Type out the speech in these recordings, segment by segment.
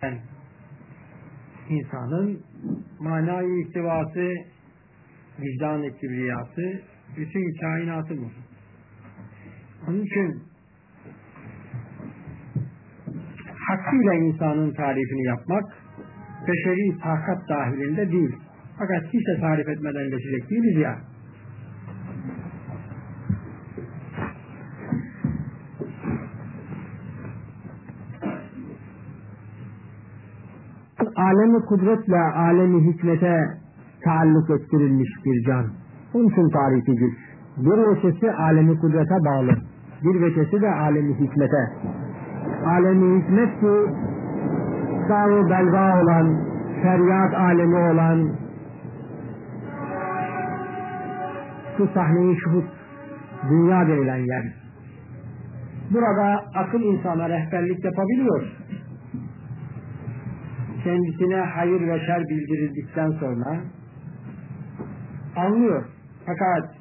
insanın manayı ihtivası, vicdan-ı kibriyası, bütün kainatı bu. Onun için hakkıyla insanın tarifini yapmak beşeri takat dahilinde değil. Fakat hiç de tarif etmeden geçecek değiliz ya. Alemi kudretle alemi hikmete taalluk ettirilmiş bir can. Onun için tarifi güç. Bir veçesi alemi kudrete bağlı. Bir veçesi de alemi hikmete. Alemi hikmet ki sağ-ı belva olan, feryat alemi olan şu sahne-i şuhud, dünya denilen yer. Burada akıl insana rehberlik yapabiliyor. Kendisine hayır ve şer bildirildikten sonra anlıyor. Fakat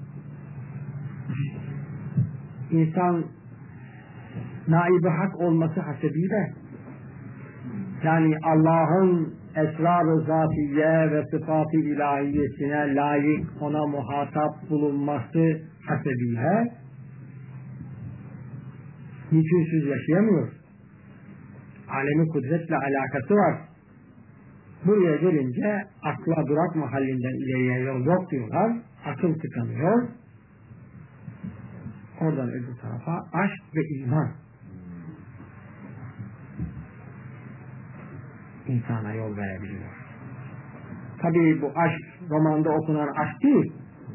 insan naibi hak olması hasebiyle, yani Allah'ın esrar-ı zatiye ve sıfat-ı ilahiyesine layık, ona muhatap bulunması hasebiyle niçinsüz yaşayamıyor. Alemi kudretle alakası var. Buraya gelince akla durak mahallinden ileriye yol yok diyorlar. Akıl tıkanıyor. Oradan öbür tarafa aşk ve iman insana yol verebiliyor. Tabii bu aşk romanda okunan aşk değil.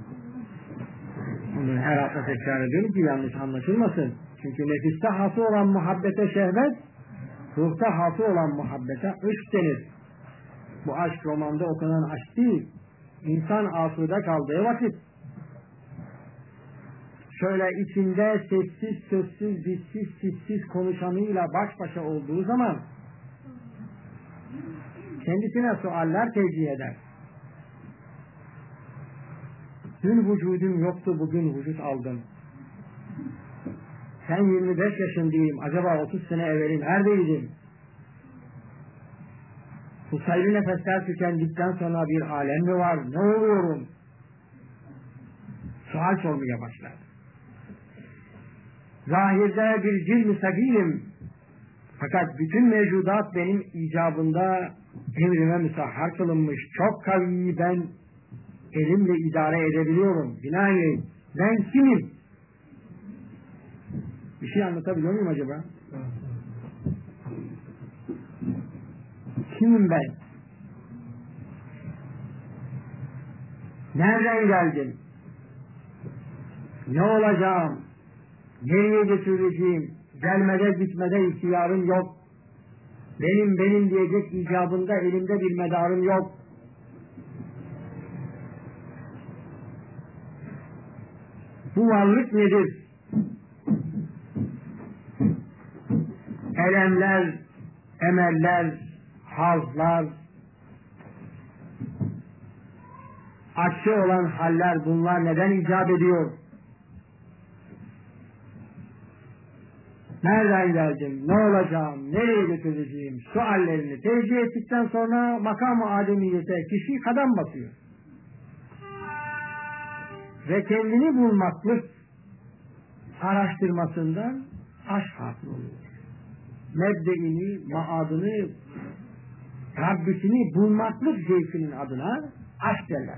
Bunu her hafta tekrar ediyorum ki yanlış anlaşılmasın. Çünkü nefiste hasıl olan muhabbete şehvet, ruhta hasıl olan muhabbete aşk denir. Bu aşk romanda okunan aşk değil. İnsan asude kaldığı vakit, şöyle içinde sessiz, sözsüz, bissiz, sissiz konuşanıyla baş başa olduğu zaman kendisine sualler tevcih eder. Dün vücudum yoktu, bugün vücut aldım. Ben 25 yaşındayım, acaba 30 sene evveli neredeydim? Bu sayılı nefesler tükendikten sonra bir alem mi var? Ne oluyorum? Sual sormaya başlar. Zahirde bir cil-i sagirim. Fakat bütün mevcudat benim icabında emrime müsahhar kılınmış. Çok kavi, ben elimle idare edebiliyorum. Binaenaleyh ben kimim? Bir şey anlatabiliyor muyum acaba? Kimim ben? Nereden geldim? Ne olacağım? Nereye götüreceğim? Gelmede gitmede ihtiyarım yok. Benim diyecek icabında elimde bir medarım yok. Bu varlık nedir? Elemler, emeller, hazlar, aksi olan haller, bunlar neden icap ediyor? Nereden geldim, ne olacağım, nereye götüreceğim suallerini tevcih ettikten sonra makam-ı ademiyete kişi kadem basıyor. Ve kendini bulmaklık araştırmasından aşk hasıl oluyor. Mebdeini, maadını, Rabbisini bulmaklık zevkinin adına aşk derler.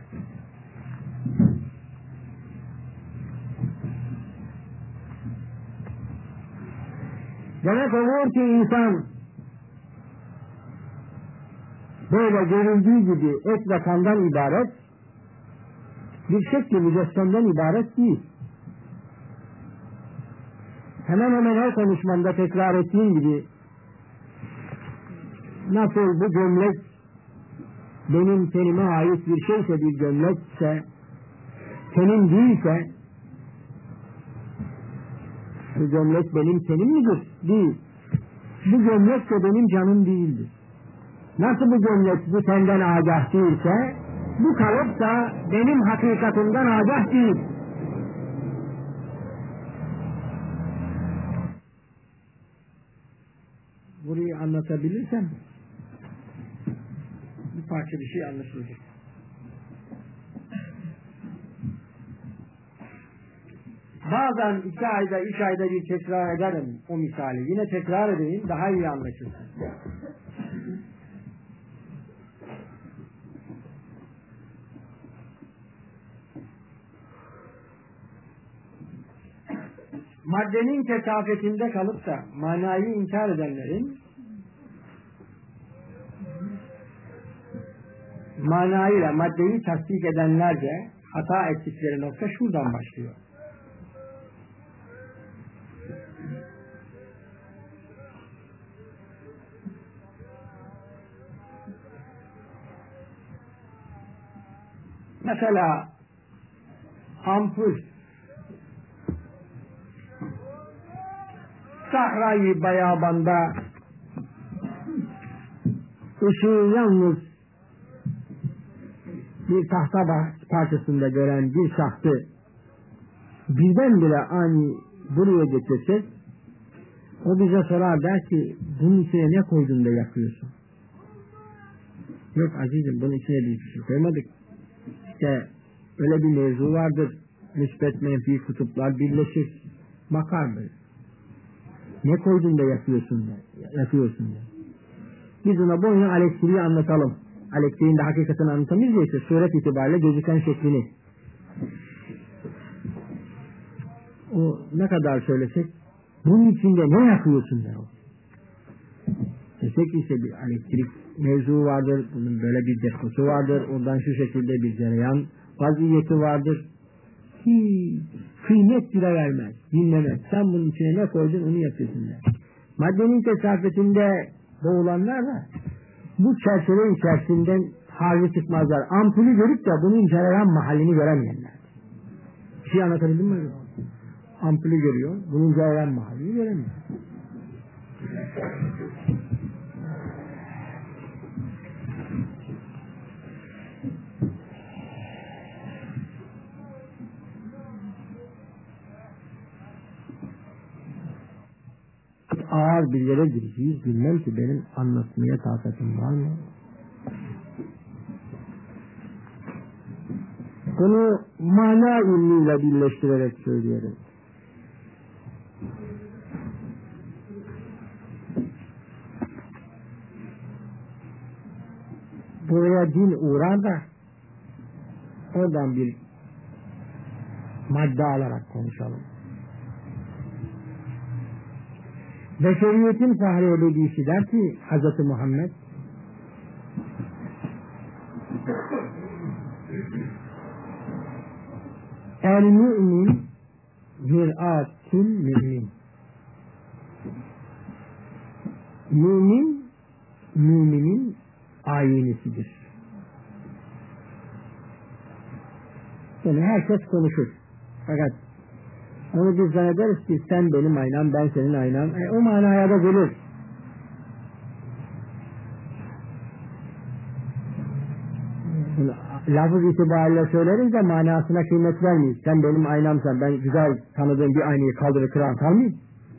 Demek oluyor ki insan böyle görüldüğü gibi et ve kandan ibaret, bir şekli mücessemden ibaret değil. Hemen hemen her konuşmamda tekrar ettiğim gibi, nasıl bu gömlek benim tenime ait bir şeyse, bir gömlekse, tenim değilse, bu gömlek benim tenim midir? Değil. Bu gömlek de benim canım değildir. Nasıl bu gömlek bu senden agah değilse, bu kalıp da benim hakikatimden agah değil. Bu burayı anlatabilirsem bir parça bir şey anlaşılacak. Bazen 2 ayda 3 ayda bir tekrar ederim o misali. Yine tekrar edeyim, daha iyi anlaşılsın. Maddenin kesafetinde kalıp da manayı inkar edenlerin manayla maddeyi tasdik edenlerce hata ettikleri nokta şuradan başlıyor. Mesela ampul Sahrayı bayabanda ışığı yalnız bir tahta parçasında gören bir şahsı birdenbire ani buraya getirsek, o bize sorar, der ki bunun içine ne koydun da yakıyorsun? Yok azizim, bunun içine bir şey koymadık. İşte öyle bir mevzu vardır. Müsbet menfi kutuplar birleşir. Bakar böyle. Ne koydun da yakıyorsun ya. Biz ona boyuna elektriği anlatalım. Elektriğin de hakikatini anlatamayız ya, işte suret itibariyle gözüken şeklini. O ne kadar söylesek, bunun içinde ne yakıyorsun der o. Desek işte bir elektrik mevzu vardır, bunun böyle bir deposu vardır, ondan şu şekilde bir cereyan vaziyeti vardır. Hiç kıymet bile vermez, dinlemez. Sen bunun içine ne koydun onu yapıyorsun der. Maddenin tesafetinde boğulanlar da bu çerçeve içerisinden harcı çıkmazlar. Ampulü görüp de bunun cereyan mahallini göremeyenler. Bir şey anlatabildim mi? Ampulü görüyor, bunun cereyan mahallini göremiyor. Ağır bir yere gireceğiz. Bilmem ki benim anlatmaya takatım var mı? Bunu mana ilmiyle birleştirerek söyleyelim. Buraya din uğrar da oradan bir madde alarak konuşalım. Beşeriyetin fahri ebedisi der ki Hz. Muhammed, el mümin mir'atün mümin. Mümin, müminin aynesidir. Yani herkes konuşur. Fakat onu biz zannederiz ki sen benim aynam, ben senin aynam. O manaya da gelir. Lafız itibariyle söyleriz de manasına kıymet vermeyiz. Sen benim aynamsan, ben güzel tanıdığım bir aynayı kaldırır kırar kalmayayım.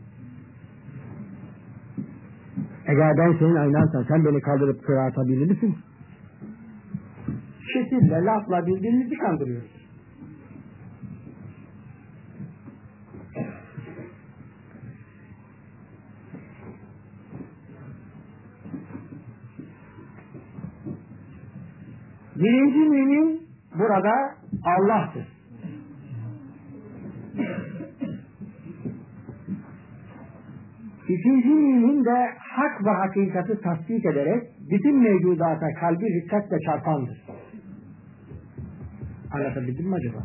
Eğer ben senin aynamsan, sen beni kaldırıp kıratabilir misin? Şekilde, lafla birbirimizi kandırıyoruz. Birinci mümin burada Allah'tır. İkinci mümin de hak ve hakikati tasdik ederek bütün mevcudata kalbi rikkatle çarpandır. Anlatabildim mi acaba?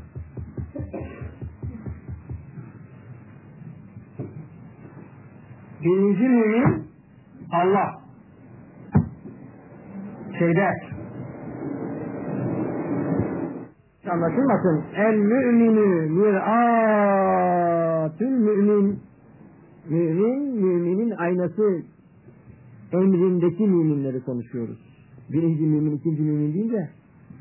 Birinci mümin Allah. Anlaşılmasın. El müminü mir'atül mümin. Mümin, müminin aynası, emrindeki müminleri konuşuyoruz. Birinci mümin, ikinci mümin değil de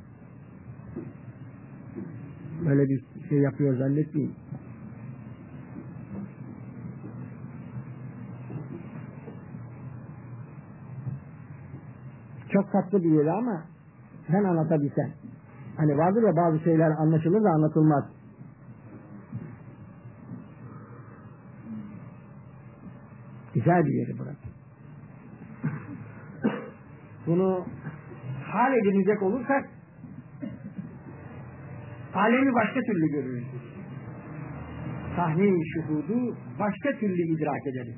böyle bir şey yapıyor zannetmeyin. Çok tatlı bir yeri ama sen anlatabilsen. Hani vardır ya bazı şeyler anlaşılır da anlatılmaz. Güzel bir yeri burası. Bunu hal edilecek olursak alemi başka türlü görürüz. Sahne-i şuhudu başka türlü idrak ederiz.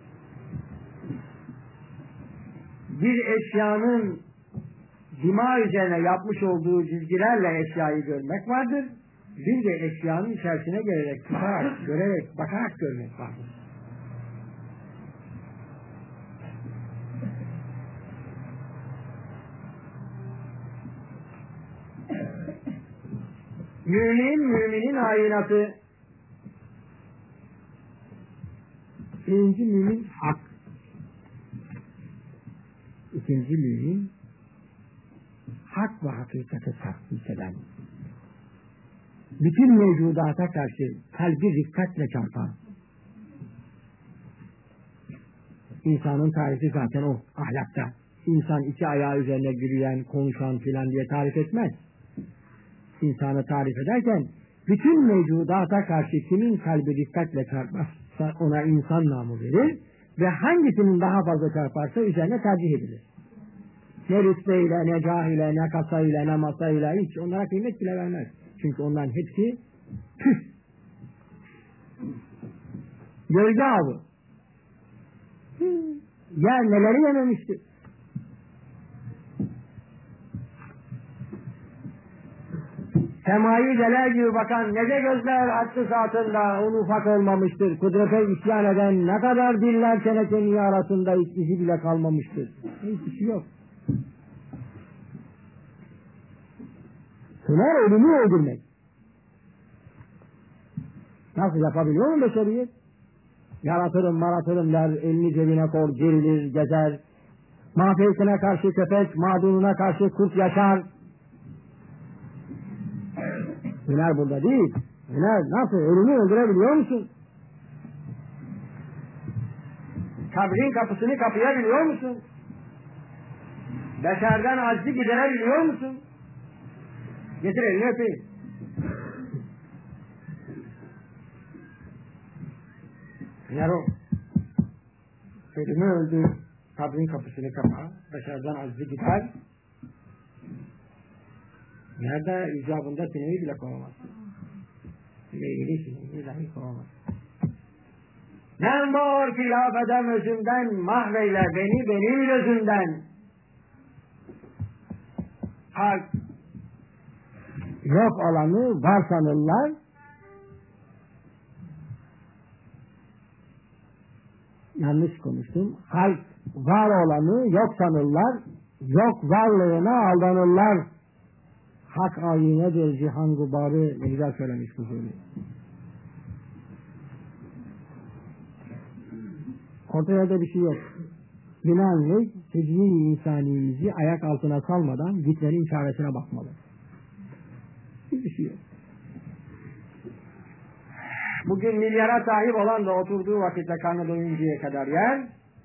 Bir eşyanın dima üzerine yapmış olduğu çizgilerle eşyayı görmek vardır. Bir de eşyanın içerisine gelerek, tutarak, görerek, bakarak görmek vardır. Müminin ayinatı. Birinci mümin hak. İkinci mümin hak ve hakikate tahsis eden. Bütün mevcudata karşı kalbi dikkatle çarpan. İnsanın tarifi zaten o ahlakta. İnsan iki ayağı üzerine yürüyen, konuşan filan diye tarif etmez. İnsanı tarif ederken bütün mevcudata karşı kimin kalbi dikkatle çarparsa ona insan namı verir ve hangisinin daha fazla çarparsa üzerine tercih edilir. Ne rütbeyle, ne cahile, ne kasayla, ne masayla hiç onlara kıymet bile vermez. Çünkü onların hepsi püf. Gölge avı. Yer neleri yememiştir. Semayı deler gibi bakan nece gözler hattı saatında un ufak olmamıştır. Kudrete isyan eden ne kadar diller çene kemiği arasında hiç izi bile kalmamıştır. Hiç şey yok. Hüner ölümü öldürmek. Nasıl yapabiliyor mu beşeriyet? Yaratırım maratırım der, elini cebine kor, gerilir, gezer. Mafiyetine karşı köpek, mağduruna karşı kurt yaşar. Hüner burada değil. Hüner nasıl? Ölümü öldürebiliyor musun? Kabrin kapısını kapayabiliyor musun? Beşerden aczi giderebiliyor musun? Getir elini öpeyim. Hüner o. Ölümü öldür. Kabrin kapısını kapa. Beşerden aczi gider. Nerede icabında sineği bile kovamaz. Sineği dahi kovamaz. Nem var ki lafedem özümden, mahveyle beni benim gözümden. Halk yok olanı var sanırlar. Yanlış konuştum. Halk var olanı yok sanırlar. Yok varlığına aldanırlar. Hak ayinedir cihan gubarı, ne güzel söylemiş Fuzuli. Ortaya da bir şey yok. Binaenaleyh tecrübe-i insaniyimizi ayak altına salmadan gitmenin çaresine bakmalı. Hiçbir şey yok. Bugün milyara sahip olan da oturduğu vakitte karnı doyuncaya kadar yer,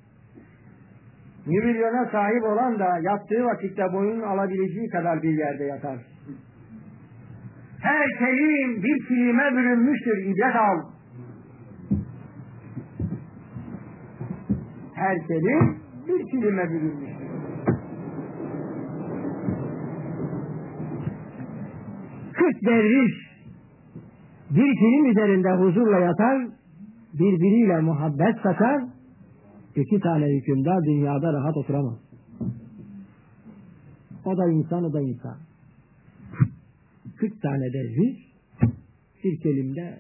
1 milyona sahip olan da yattığı vakitte boyun alabileceği kadar bir yerde yatar. Her kelim bir kilime bürünmüştür, ibret al. Her kelim bir kilime bürünmüştür. Kırk derviş bir kilim üzerinde huzurla yatar, birbiriyle muhabbet saçar, 2 tane hükümdar dünyada rahat oturamaz. O da insan, o da insan. 40 tane derviş bir kelimde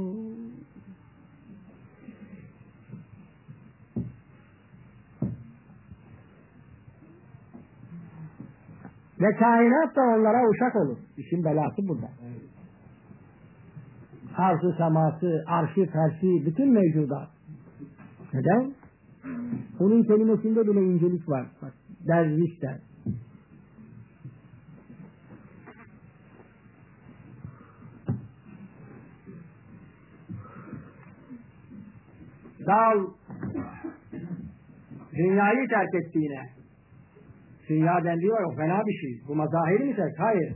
ve kainat da onlara uşak olur. İşin belası burada. Arz-ı seması, arş-ı ferşi, bütün mevcudat. Neden? Onun kelimesinde bile incelik var. Bak, derviş der. Dal dünyayı terk ettiğine, Dünya dendiği var, o fena bir şey. Bu mazahir mi tek? Hayır.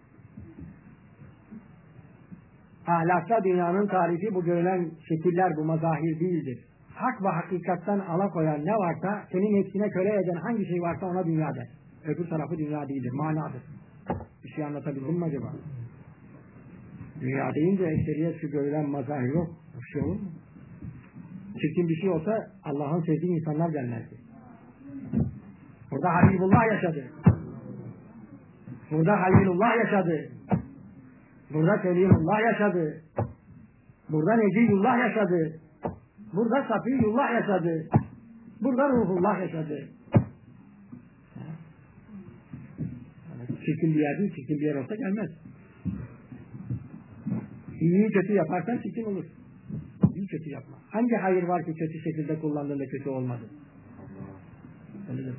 Ahlakta dünyanın tarifi bu görülen şekiller, bu mazahir değildir. Hak ve hakikatten alakoyan ne varsa, senin hepsine köle eden hangi şey varsa ona dünya der. Öbür tarafı dünya değildir, manadır. Bir şey anlatabildim mi acaba? Dünya deyince ekseriyet şu görülen mazahir yok. Bir şey olur mu? Çirkin bir şey olsa Allah'ın sevdiği insanlar gelmezdi. Burada Habibullah yaşadı. Burada Halilullah yaşadı. Burada Selimullah yaşadı. Burada Neciyullah yaşadı. Burada Safiyullah yaşadı. Burada Ruhullah yaşadı. Çirkin bir yer değil, çirkin bir yer olsa gelmez. İyiyi kötü yaparsan çirkin olur. İyi kötü yapma. Hangi hayır var ki kötü şekilde kullandığında kötü olmadı? Öyledir.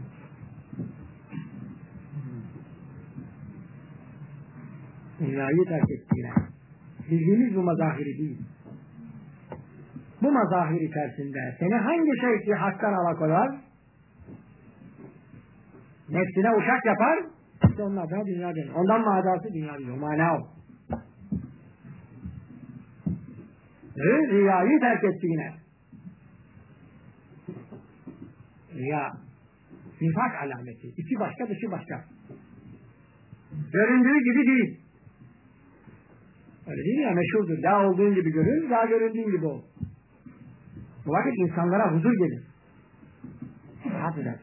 Dünyayı terk ettiğine. Bildiğimiz bu mazahiri değil. Bu mazahir içerisinde seni hangi şey ki haktan alakoyar? Nefsine uşak yapar? İşte onlar da dünya denir. Ondan manası dünya diyor. Mana o. Riyayı terk ettiğine. Riya. Nifak alameti. İçi başka, dışı başka. Göründüğü gibi değil. Öyle değil ya, meşhurdur. Ya olduğun gibi görün, ya göründüğün gibi ol. Bu vakit insanlara huzur gelir. Rahat eder.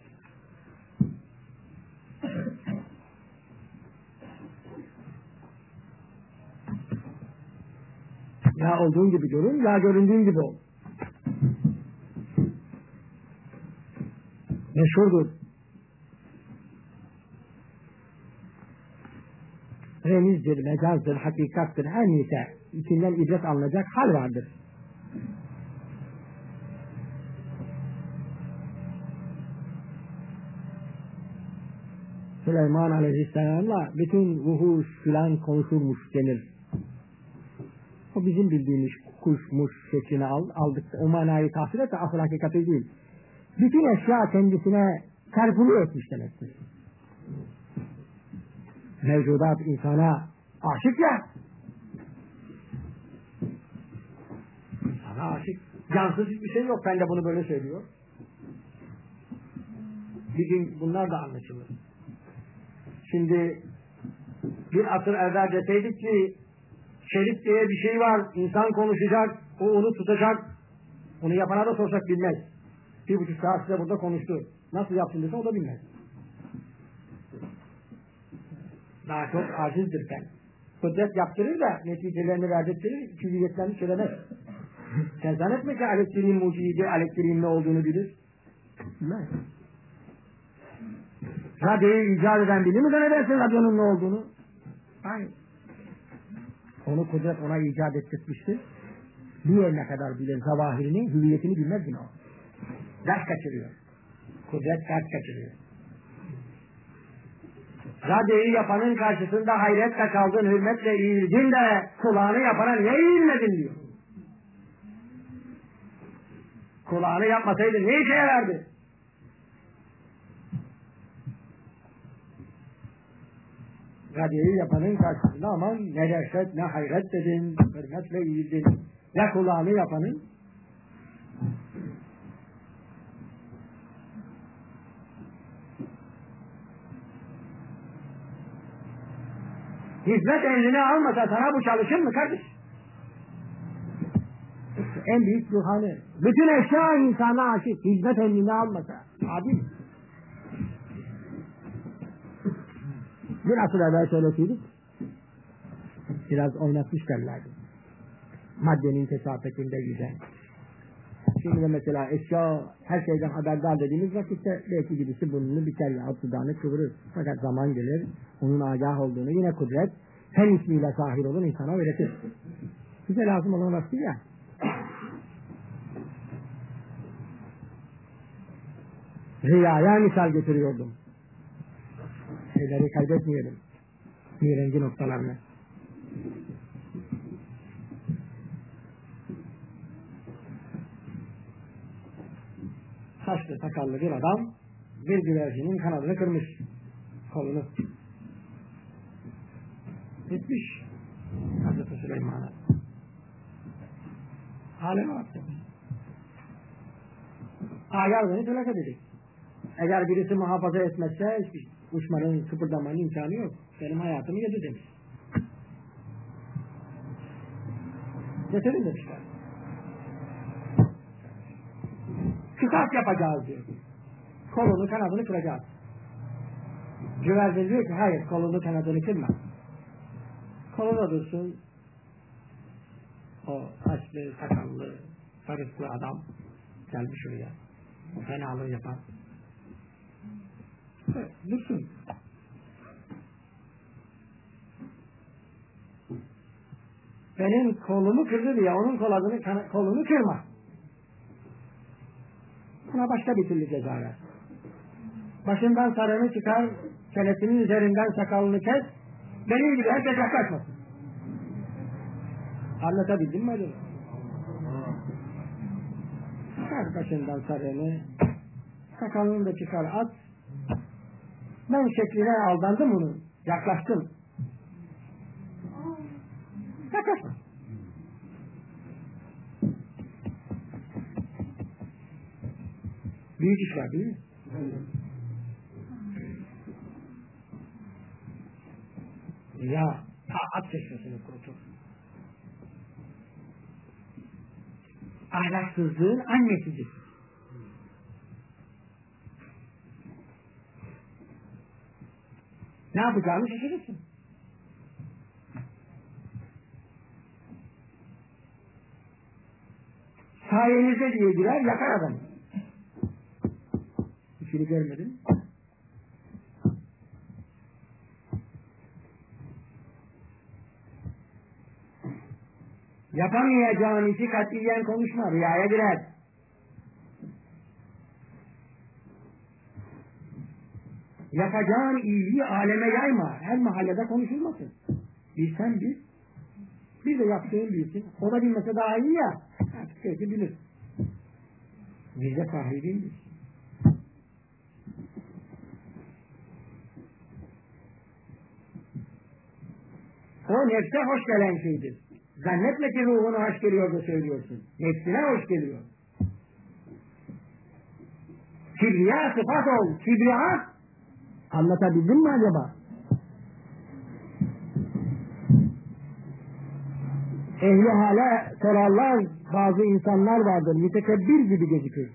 Ya olduğun gibi görün, ya göründüğün gibi ol. Meşhurdur. Remizdir, mecazdır, hakikattır, her neyse içinden ibret alınacak hal vardır. Süleyman Aleyhisselam'la bütün vuhuş filan konuşulmuş denir. O bizim bildiğimiz kuşmuş şeklini aldık. O manayı tahsil etse asıl hakikati değil. Bütün eşya kendisine terfulu etmiş demektir. Mevcudat insana aşık ya. İnsana aşık. Cansız hiçbir şey yok. Ben de bunu böyle söylüyor. Bir gün bunlar da anlaşılır. Şimdi bir asır evvel deseydik ki şerif diye bir şey var. İnsan konuşacak. O onu tutacak. Onu yapana da sorsak bilmez. 1,5 saat size burada konuştu. Nasıl yaptın dese o da bilmez. Daha çok acizdir sen. Kudret yaptırır da neticelerini verdirtirir, külliyetlerini söylemez. Sen zannetme ki elektriğin mucidi, elektriğin ne olduğunu bilir. Bilmez. Radyoyu icat eden bilir mi zannedersin radyonun ne olduğunu? Hayır. Onu kudret ona icat ettirmiştir. Bir yerine kadar bilir zavahirini, hüviyetini bilmez mi o? Ders kaçırıyor. Kudret ders kaçırıyor. Radyoyu yapanın karşısında hayretle kaldın, hürmetle eğildin de kulağını yapana niye eğilmedin diyor. Kulağını yapmasaydın ne işe yarardı? Radyoyu yapanın karşısında aman ne dehşet ne hayret dedin, hürmetle eğildin. Ya kulağını yapanın? Hizmet emrini almasa sana bu çalışır mı kardeş? En büyük ruhani. Bütün eşya insana aşık. Hizmet emrini almasa. Adil. Bir asıl evvel söyleseydik biraz oynatmış derlerdi. Maddenin tesafetinde yüzen. Şimdi de mesela eşya her şeyden haberdar dediğimiz vakitte belki birisi burnunu biter ya dudağını kıvırır. Fakat zaman gelir onun agah olduğunu yine kudret hem ismiyle sahil olun insana öğretir. Bize lazım olan vakti ya. Riyaya misal getiriyordum. Şeyleri kaybetmeyelim. Mirengi noktalarını. Saçlı sakallı bir adam bir güvercinin kanadını kırmış. kolunu. Gitmiş Hazreti Süleyman'a. Aleme baktı. Ayar beni telak edecek. Eğer birisi muhafaza etmezse uçmanın, kıpırdamanın imkanı yok. Benim hayatımı yedi demiş. Getirin demişler. Kısas yapacağız diyor. Kolunu kanadını kıracağız. Güvercin diyor ki hayır, kolunu kanadını kırma. Koluna dursun. O saçlı, sakallı, sarıklı adam gelmiş oraya. Fenalığı yapan. Evet, dursun. Benim kolumu kırdı diye onun kolunu kırma. Buna başka bir türlü ceza ver. Başından sarığını çıkar, çenesinin üzerinden sakalını kes, benim gibi herkes yaklaşmasın. Anlatabildim mi acaba? Çıkar başından sarığını, sakalını da çıkar at. Ben şekline aldandım onu, yaklaştım. Yaklaşma. Büyük iş var değil mi? Ya taat çeşmesini kurutur. Ahlaksızlığın annesidir. Ne yapacağını şaşırırsın. Sayenizde diye girer yakar adamı. İşini görmedin. Yapamayacağın işi katiyen konuşma, rüyaya girer. Yapacağın iyiliği aleme yayma, her mahallede konuşulmasın. Bilsen bil, bir de yaptığın bilsin. O da bilmese daha iyi ya, artık belki bilir. Vicde sahibiymiş. O nefse hoş gelen şeydir. Zannetme ki ruhuna hoş geliyor da söylüyorsun. Nefsine hoş geliyor. Kibriya sıfat ol. Kibriya. Anlatabildim mi acaba? Ehli hale sorarlar, bazı insanlar vardır, mütekebbir gibi gözükür.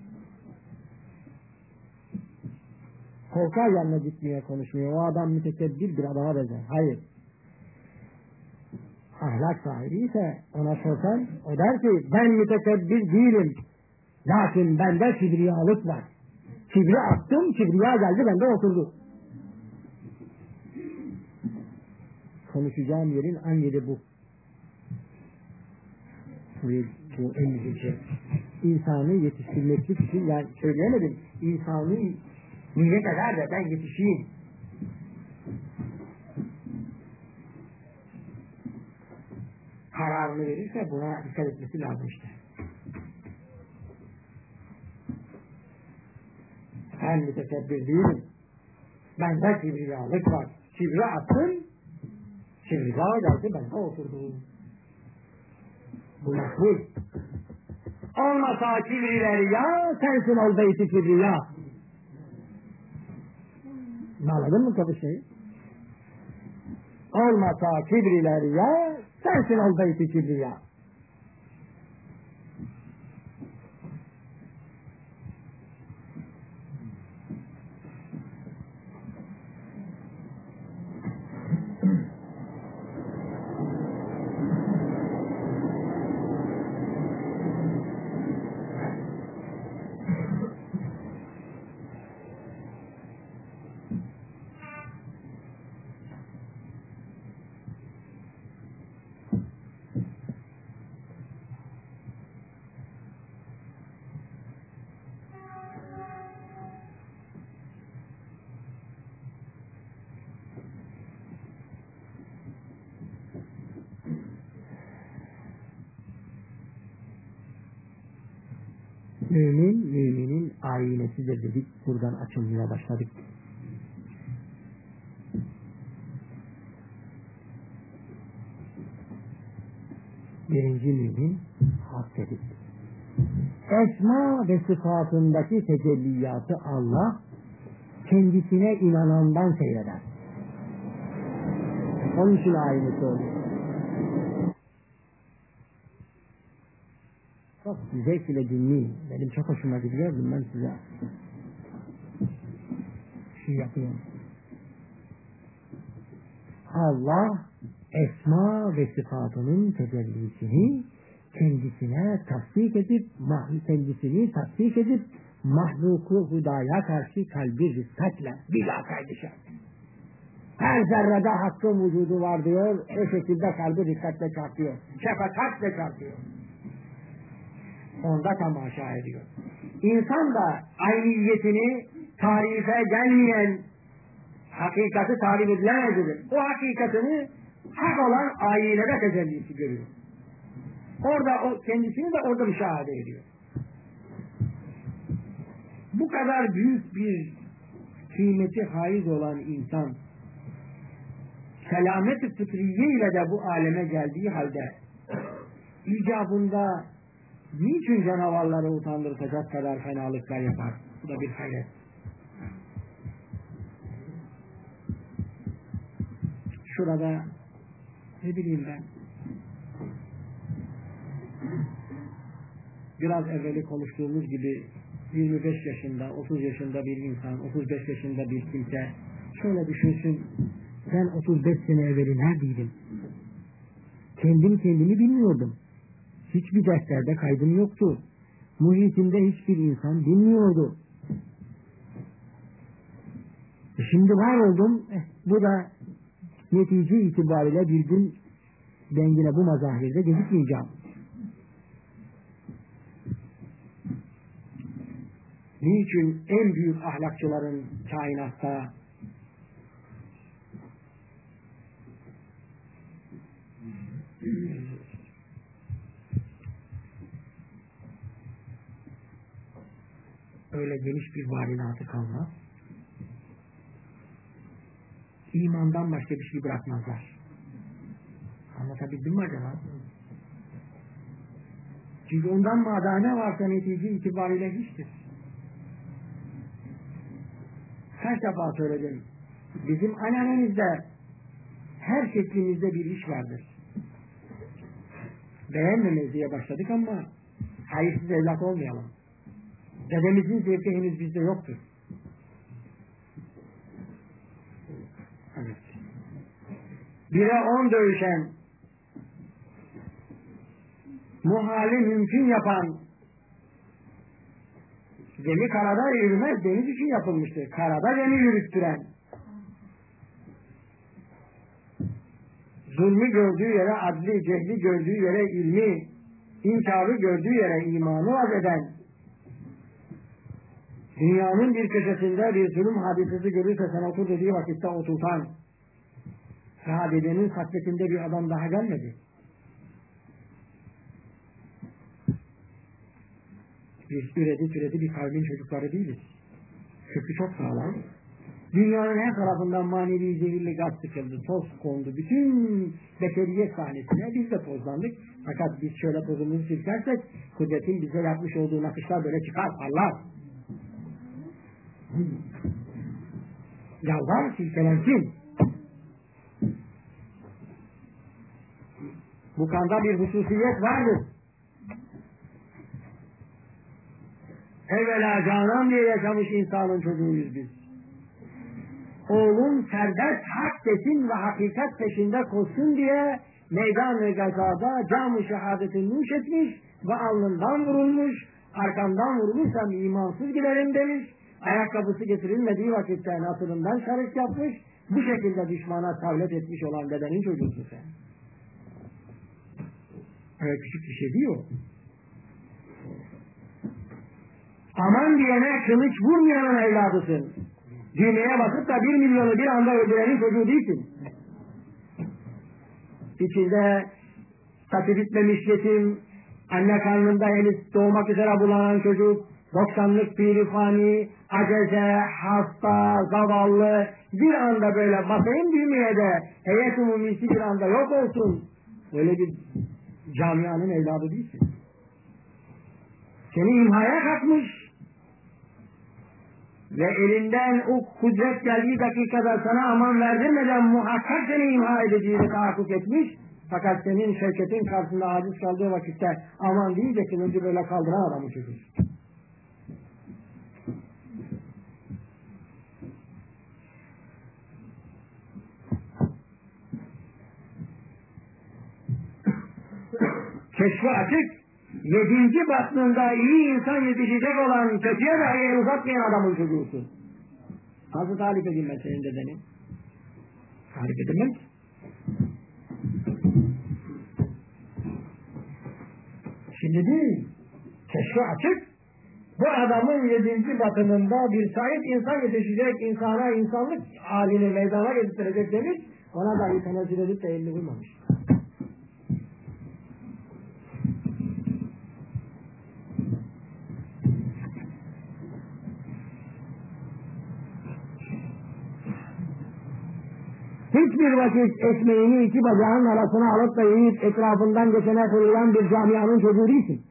Korkar yanına gitmeye konuşmuyor. O adam mütekebbir bir adama benzer. Hayır. Ahlak sahibi ise ona sorsan, o der ki ben mütekebbir değilim. Lakin bende kibriyalık var. Kibri attım, kibriya geldi, bende oturdu. Konuşacağım yerin an yeri bu. Bu en güzel. İnsanı yetiştirmek için, yani söyleyemedim, insanı niyet eder de ben yetişeyim. Kararını verirse buna dikkat etmesi lazım işte. Ben mütekebbir değilim. Bende kibriyalık var. Kibri attım, kibriya geldi, bende oturdu. Bu makbul. Olmasa kibrileri ya, sensin ol beyti kibriya. Anladın mı tabi şeyi? Olmasa kibrileri ya, sensin ol beyti kibriya. Mümin, müminin aynesidir dedik. Buradan açılmaya başladık. Birinci mümin hassedip. Esma ve sıfatındaki tecelliyatı Allah kendisine inanandan seyreder. Onun için aynı söylüyor. Çok zevkle dinleyin. Benim çok hoşuma gidiyor. Ben size yapıyorum. Allah esma ve sıfatının tecellisini kendisini tasdik edip mahluku hudaya karşı kalbi rifkatle bila kaydı şart. Her zerrede hakkın vücudu var diyor, o şekilde kalbi rifkatle çarpıyor, şefakatle çarpıyor. Onda tamaşa ediyor. İnsan da ayniyetini tarife gelmeyen hakikati tarif edilemezdir. O hakikatini hak olan ayinede tecellisi görüyor. Orada o kendisini de orada müşahede ediyor. Bu kadar büyük bir kıymeti haiz olan insan selamet-i fıtriye ile de bu aleme geldiği halde icabında niçin canavarları utandıracak kadar fenalıklar yapar? Bu da bir hayret. Şurada ne bileyim ben biraz evveli konuştuğumuz gibi 25 yaşında, 30 yaşında bir insan, 35 yaşında bir kimse şöyle düşünsün, ben 35 sene evveli neredeydim? Kendimi bilmiyordum. Hiçbir derslerde kaydım yoktu. Muhitimde hiçbir insan bilmiyordu. Şimdi var oldum, bu da netice itibariyle bir gün ben yine bu mazahirde gözükmeyeceğim. Niçin en büyük ahlakçıların kainatta öyle geniş bir varinatı kalmaz? İmandan başka bir şey bırakmazlar. Anlatabildim mi acaba? Çünkü ondan madane varsa netice itibariyle hiçtir. Kaç defa söyledim. Bizim ananemizde her şeklimizde bir iş vardır. Beğenmemez diye başladık ama hayırsız evlat olmayalım. Dedemizin zevki henüz bizde yoktur. Evet. 1'e 10 dövüşen, muhali mümkün yapan, gemi karada yürümez, deniz için yapılmıştır. Karada gemi yürüttüren, zulmü gördüğü yere adli, cehli gördüğü yere ilmi, inkarı gördüğü yere imanı vazeden, dünyanın bir köşesinde bir zulüm hadisesi görürse sen otur dediği vakitte oturtan, sahabedenin hasretinde bir adam daha gelmedi. Biz üredi bir kavmin çocukları değiliz. Kökü çok sağlam. Dünyanın her tarafından manevi zehirli gaz sıkıldı, toz kondu. Bütün beşeriyet sahnesine biz de tozlandık. Fakat biz şöyle tozumuzu silkersek kudretin bize yapmış olduğu nakışlar böyle çıkar, parlar. Yalvar silkelensin. Bu kanda bir hususiyet vardır. Evvela canan diye yaşamış insanın çocuğuyuz biz. Oğlum serbest hak desin ve hakikat peşinde koşsun diye meydan-ı gazada cam-ı şehadeti nuş etmiş ve alnından vurulmuş, arkamdan vurulursam imansız giderim demiş, ayakkabısı getirilmediği vakitte nasırından şarık yapmış, bu şekilde düşmana tavlet etmiş olan dedenin çocuğusun sen. Öyle küçük bir şey değil o. Aman diyene kılıç vurmayanın evladısın. Düğmeye basıp da 1 milyonu bir anda öldürenin çocuğu değilsin. İçinde saçı bitmemiş yetim, anne karnında henüz doğmak üzere bulanan çocuk, 90'lık pirifani, aceze, hasta, zavallı, bir anda böyle basayım düğmeye de heyet umumisi bir anda yok olsun. Öyle bir Camianın evladı değilsin. Seni imhaya kalkmış ve elinden o kudret geldiği dakikada sana aman verdirmeden muhakkak seni imha edeceğini tahakkuk etmiş. Fakat senin şevketin karşısında aciz kaldığı vakitte aman deyince kılıncı böyle kaldıran adamı çözür. Keşfi açık, 7. batnında iyi insan yetişecek olan kötüye dahi el uzatmayan adamın çocuğusun. Nasıl tarif edilmez senin dedenin? Tarif edilmez. Şimdi değil, keşfi açık, bu adamın 7. batınında bir sahip insan yetişecek, insana insanlık halini meydana getirecek demiş, ona dahi tenezzül edip de elini vurmamış. Hiçbir vakit ekmeğini iki bacağın arasına alıp da yiyip etrafından geçene koyulan bir camianın çocuğu değilsin.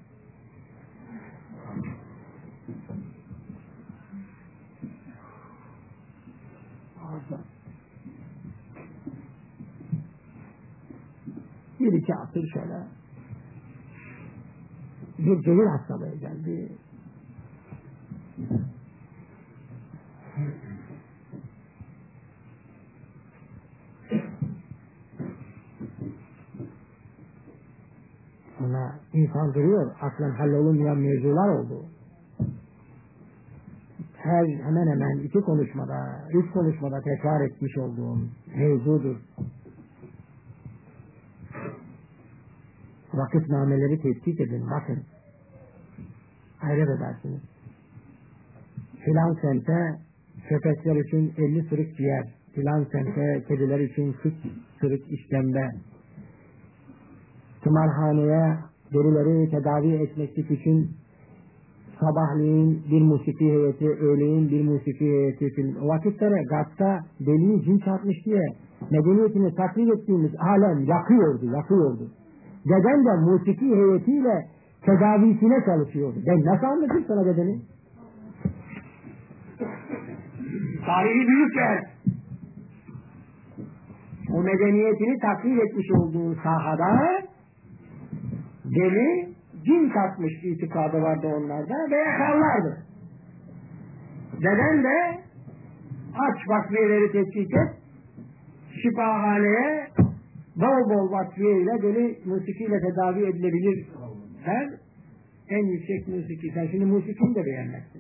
Bir iki asır şöyle bir cehil hastalığı geldi. Ona insan duruyor, aslen hallolunmayan mevzular oldu. Hemen hemen 2 konuşmada, 3 konuşmada tekrar etmiş olduğum mevzudur. Vakıfnameleri tespit edin, bakın. Hayret edersiniz. Filan semte köpekler için 50 sırık ciğer, filan semte kediler için 40 sırık işkembe, tımarhaneye derileri tedavi etmek için sabahleyin bir musiki heyeti, öğleyin bir musiki heyeti. O vakitlere Gats'ta deliği cin çarpmış diye medeniyetini taklit ettiğimiz alem yakıyordu. Deden de musiki heyetiyle tedavisine çalışıyordu. Ben nasıl anlatayım sana dedeni? Tarihi büyük yer. O medeniyetini taklit etmiş olduğu sahada deli cin katmış itikadı vardı onlarda ve yakarlardı. Deden de aç vakfiyeleri tetkik et, şifahaneye bol bol vakfiyeyle deli musikiyle tedavi edilebilir der. En yüksek musiki. Sen şimdi musikini de beğenmezsin.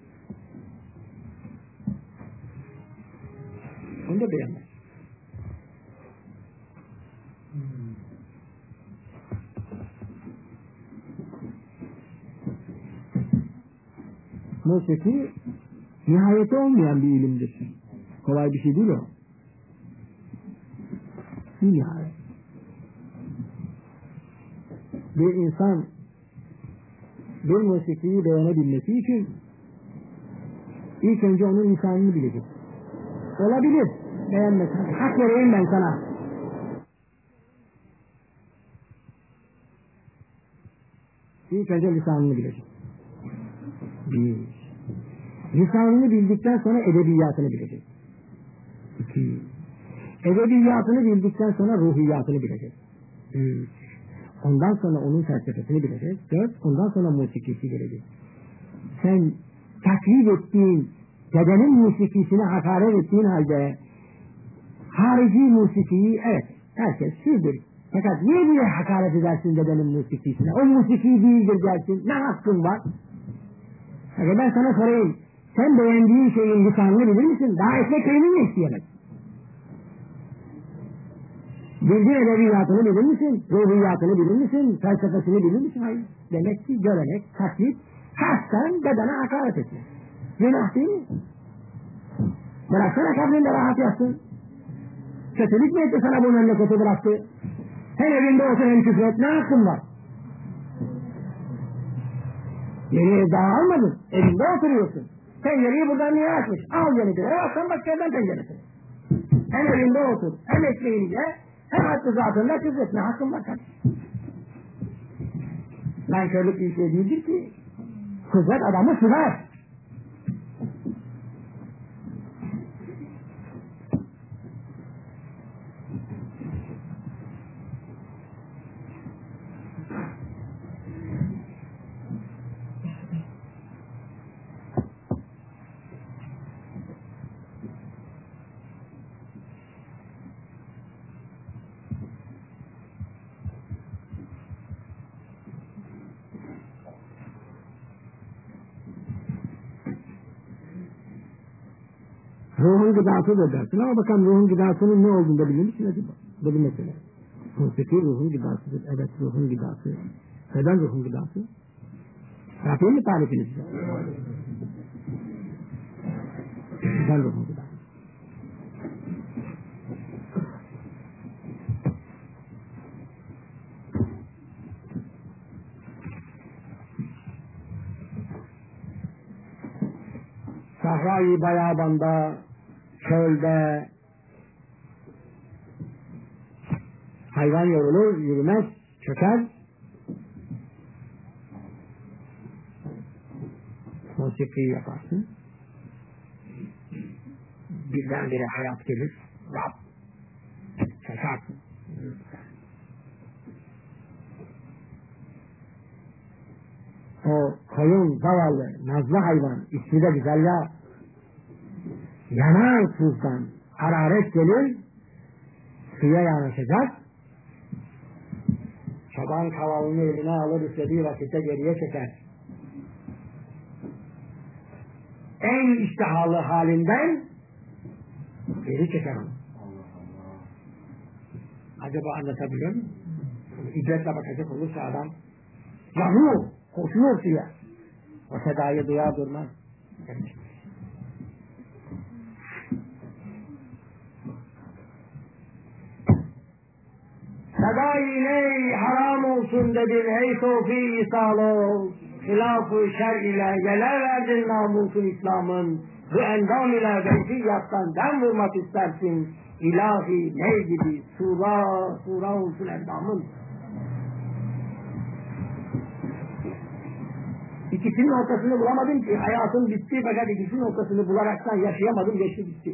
Onu da beğenmez. Musiki nihayeti olmayan bir ilimdir. Kolay bir şey değil o. Nihayet. Bir insan bir musikiyi beğenebilmesi için ilk önce onun insanını bilecek. Olabilir. Beğenmesin. Hak vereyim ben sana. İlk önce lisanını bilecek. Bir. Lisanını bildikten sonra edebiyatını bilecek. 2. Edebiyatını bildikten sonra ruhiyatını bilecek. 3. Ondan sonra onun felsefesini bilecek. 4. Ondan sonra musikisi gelecek. Sen taklit ettiğin, dedenin musikisine hakaret ettiğin halde harici musikiyi evet herkes sürdür. Fakat niye hakaret edersin dedenin musikisine? O musiki değildir dersin. Ne hakkın var? Peki ben sana sorayım. Sen beğendiğin şeyin lisanını bilir misin? Daha ekmek peynir mi isteyemez? Bildiğin edebiyatını bilir misin? Ruhiyatını bilir misin? Felsefesini bilir misin? Hayır. Demek ki görenek, taklit, kasten dedene hakaret etmek. Günah değil mi? Bıraksana kabrinde rahat yatsın. Kötülük mü etti sana bu memleketi bıraktı? Hem evinde olsun hem küfret, ne hakkın var? Yeni ev daha almadın, evinde oturuyorsun. Pencereyi buradan niye açmış? Al yeni bir ev, akşam başka yerden penceresini. Hem evinde otur, hem ekmeğini ye, hem hakkı zatında küfret, ne hakkın var kardeşim? Nankörlük bir şey değildir ki. Kudret adamı sırar. Ruhun gıdası da dersin ama bakalım ruhun gıdasının ne olduğunu da bilir misin acaba? Bu bir mesele. Musiki ruhun gıdasıdır. Evet, ruhun gıdası. Neden ruhun gıdası? Yapayım mı tarifini size? Neden ruhun gıdası? Sahra-i bayabanda, çölde hayvan yorulur, yürümez, çöker. Musiki yaparsın. Birdenbire hayat gelir. Rab! Şaşarsın. O koyun, zavallı, nazlı hayvan, ismi de güzel ya. Yanar tuzdan, hararet gelir, suya yanaşacak. Çoban kavalını eline alır, istediği vakitte geriye çeker. En iştihalı halinden geri çeker onu. Acaba anlatabiliyor muyum? İbretle bakacak olursa adam yanıyor, koşuyor suya. O sedayı duyar durmaz. Sedayı ney haram olsun dedin ey sofi isalo. Hilaf-ı şer ile gele verdin namusun İslam'ın. Bu endam ile beyfiyattan dem vurmak istersin. İlahi ney gibi sura olsun endamın. İkisinin ortasını bulamadım ki hayatım bitti fakat ikisinin ortasını bularaktan yaşayamadım, geçti bitti.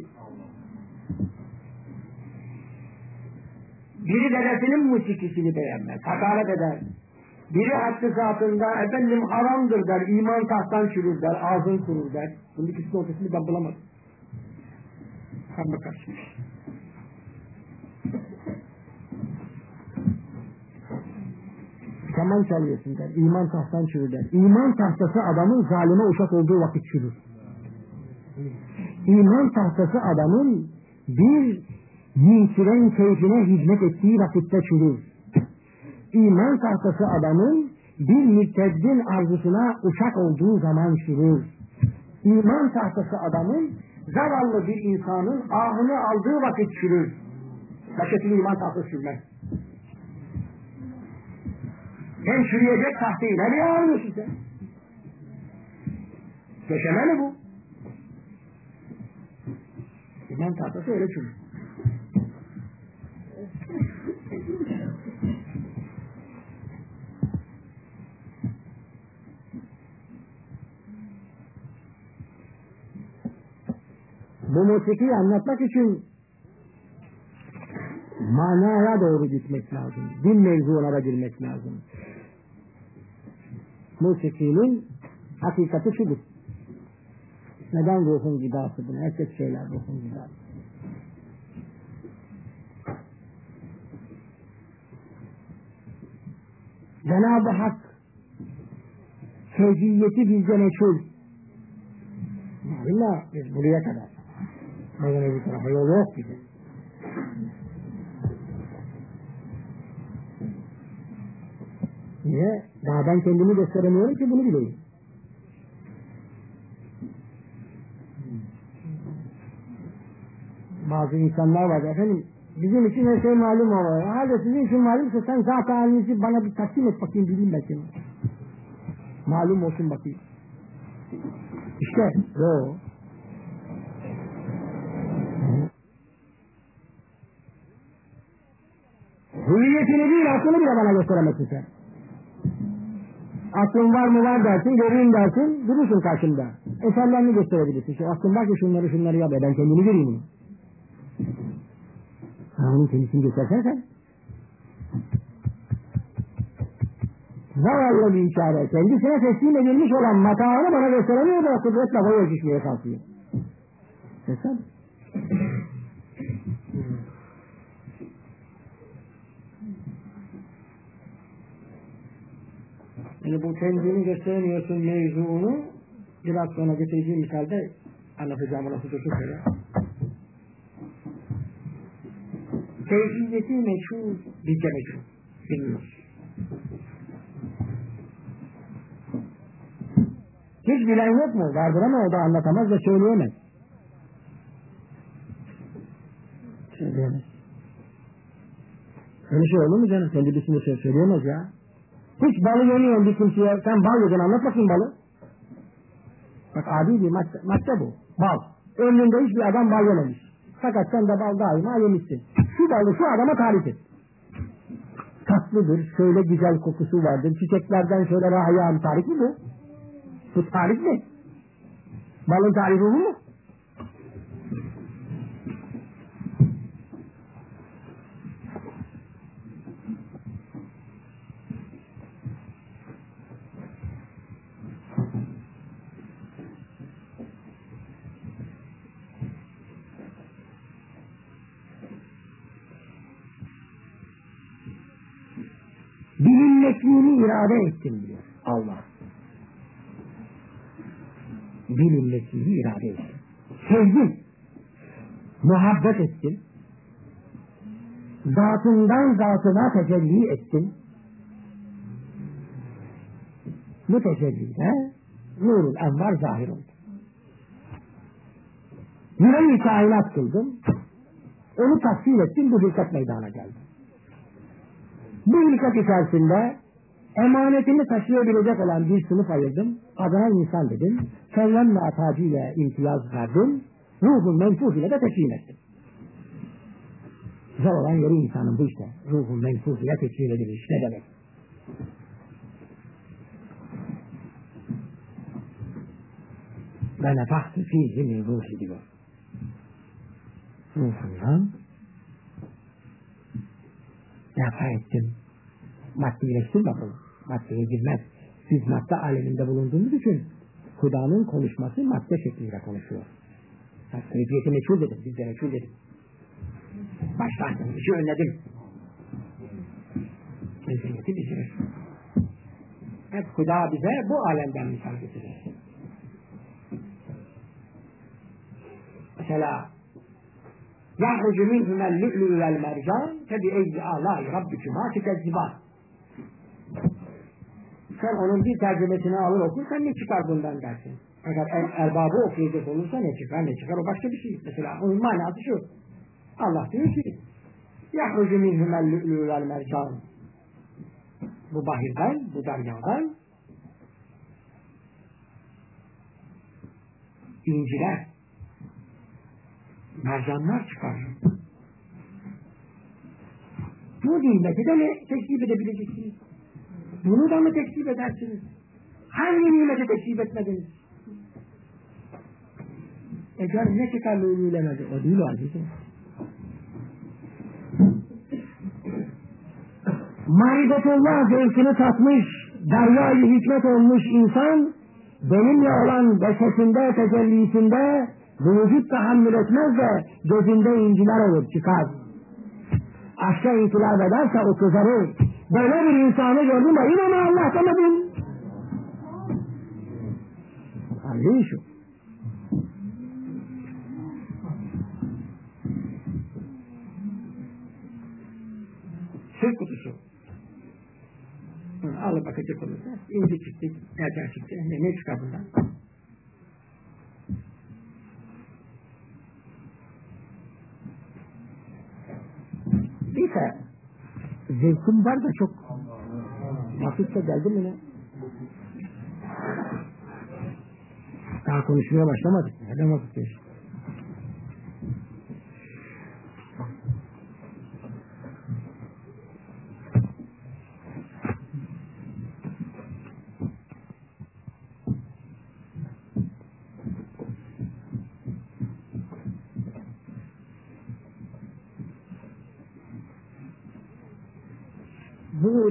Biri dedesinin musikisini beğenmez, hakaret eder. Biri hakkı zatında efendim haramdır der, iman tahttan çürür der, ağzın kurur der. Bunun ikisinin ortasını ben bulamadım. Sen bakarsın. Keman çalıyorsun der, iman tahttan çürür der. İman tahtası adamın zalime uşak olduğu vakit çürür. İman tahtası adamın bir yinsiren keyfine hizmet ettiği vakitte çürür. İman tahtası adamın bir mürteddin arzusuna uşak olduğu zaman çürür. İman tahtası adamın zavallı bir insanın ahını aldığı vakit çürür. Başkasının iman tahtası çürmez. Sen çürüyecek tahtayı nereye alıyorsun sen? Döşeme mi bu? İman tahtası öyle çürür. Bu musikiyi anlatmak için manaya doğru gitmek lazım. Din mevzulara girmek lazım. Musikinin hakikati şudur. Neden ruhun gıdası bunu? Herkes şeyler ruhun gıdası. Cenab-ı Hak keyfiyeti bizde meçhul. İlla biz buraya kadar. Böyle bir tarafa yol yok bize. Niye? Daha ben kendimi gösteremiyorum ki bunu bileyim. Bazı insanlar var efendim, bizim için her şey malum oluyor. Halde sizin için malumsa sen zat halinizi bana bir takdim et bakayım, bileyim ben seni. Malum olsun bakayım. İşte o. Hüviyetini değil, aklını bile bana gösteremezsin sen. Aklın var mı var dersin, göreyim dersin, durursun karşımda. Eserlerini gösterebilirsin. Şu aklın var ki şunları yap, ben kendini göreyim. Onun kendisini göstersen sen. Zavallı bir içare, kendisine teslim edilmiş olan mataını bana gösteremiyor da kudretle boy ölçüşmeye kalkıyor. Sen? Yani bu kendini gösteremiyorsun mevzuunu biraz sonra getireceğim misalde anlatacağım, ona tutursun şöyle. Keyfiyeti meçhul, bizce meçhul. Bilmiyoruz. Hiç bilen yok mu? Vardır ama o da anlatamaz ve söyleyemez. Söyleyemez. Öyle şey olur mu canım? Kendi birisinde söyleyemez ya. Hiç balı yemiyorsun bir kimseye. Sen bal yedin, anlat bakayım balı. Bak adi bir madde bu. Bal. Ömründe hiçbir adam bal yememiş. Fakat sen de bal daima yemişsin. Şu balı şu adama tarif et. Tatlıdır, şöyle güzel kokusu vardır. Çiçeklerden şöyle rahayan tarif mi bu? Bu tarif mi? Balın tarifi bu mu? Bilinmekliğini irade ettim diyor Allah. Bilinmekliğini irade ettim. Sevdim. Muhabbet ettim. Zatından zatına tecelli ettim. Bu tecellide nurul envar zahir oldu. Yüreği kainat kıldım. Onu tasvir ettim, bu hilkat meydana geldi. Bu hilkat içerisinde emanetini taşıyabilecek olan bir sınıf ayırdım. Adına insan dedim. Sevlenme atacıyla imtiyaz verdim. Ruhun menfuz ile de teklim ettim. Güzel olan yeri insanın bu işte. Ruhun menfuz ile teklim edilmiş. Ne demek? Ve nefahtı fihi min ruhi diyor. Ruhundan nefah ettim. Maddileştirme bunu. Maddeye girmez. Biz madde aleminde bulunduğumuz için Huda'nın konuşması madde şeklinde konuşuyor. Keyfiyeti meçhul dedim. Biz de meçhul dedim. Baştan işi önledim. Keyfiyeti bizi meçhul. Hep Huda bize bu alemden misal getirir. Mesela يَحْرُجُ مِنْهُمَ اللُّؤْلُؤُ وَالْمَرْجَانِ فَبِأَيِّ آلَاءِ رَبِّكُمَا تُكَذِّبَانِ. Sen onun bir tercümesini alır okursan ne çıkar bundan dersin. Eğer erbabı okuyacak olursa ne çıkar o başka bir şey. Mesela onun manası şu. Allah diyor ki يَحْرُجُ مِنْهُمَ اللُّؤْلُؤُ وَالْمَرْجَانِ. Bu bahirden, bu deryadan inciler, mercanlar çıkar. Bu nimeti de mi tekzip edebileceksiniz? Bunu da mı tekzip edersiniz? Hangi nimeti tekzip etmediniz? Canım ne çıkar lü'lü'lemedi? O değil o azizim. Marifetullah zevkini tatmış, deryayı hikmet olmuş insan, benimle olan besesinde, tecellisinde bu vücut tahammül etmez de gözünde inciler olur, çıkar. Aşka itilaf ederse o kızarır. Böyle bir insanı gördüm de yine mi Allah demedim? Anlayın şu. Sır kutusu. Alıp bakacak olursa inci çıktı, erken çıktı. Ne çıkar bundan? Neyse, zevkim var da çok hafifçe geldi mi ne? Daha konuşmaya başlamadık. Neden vakit geçti?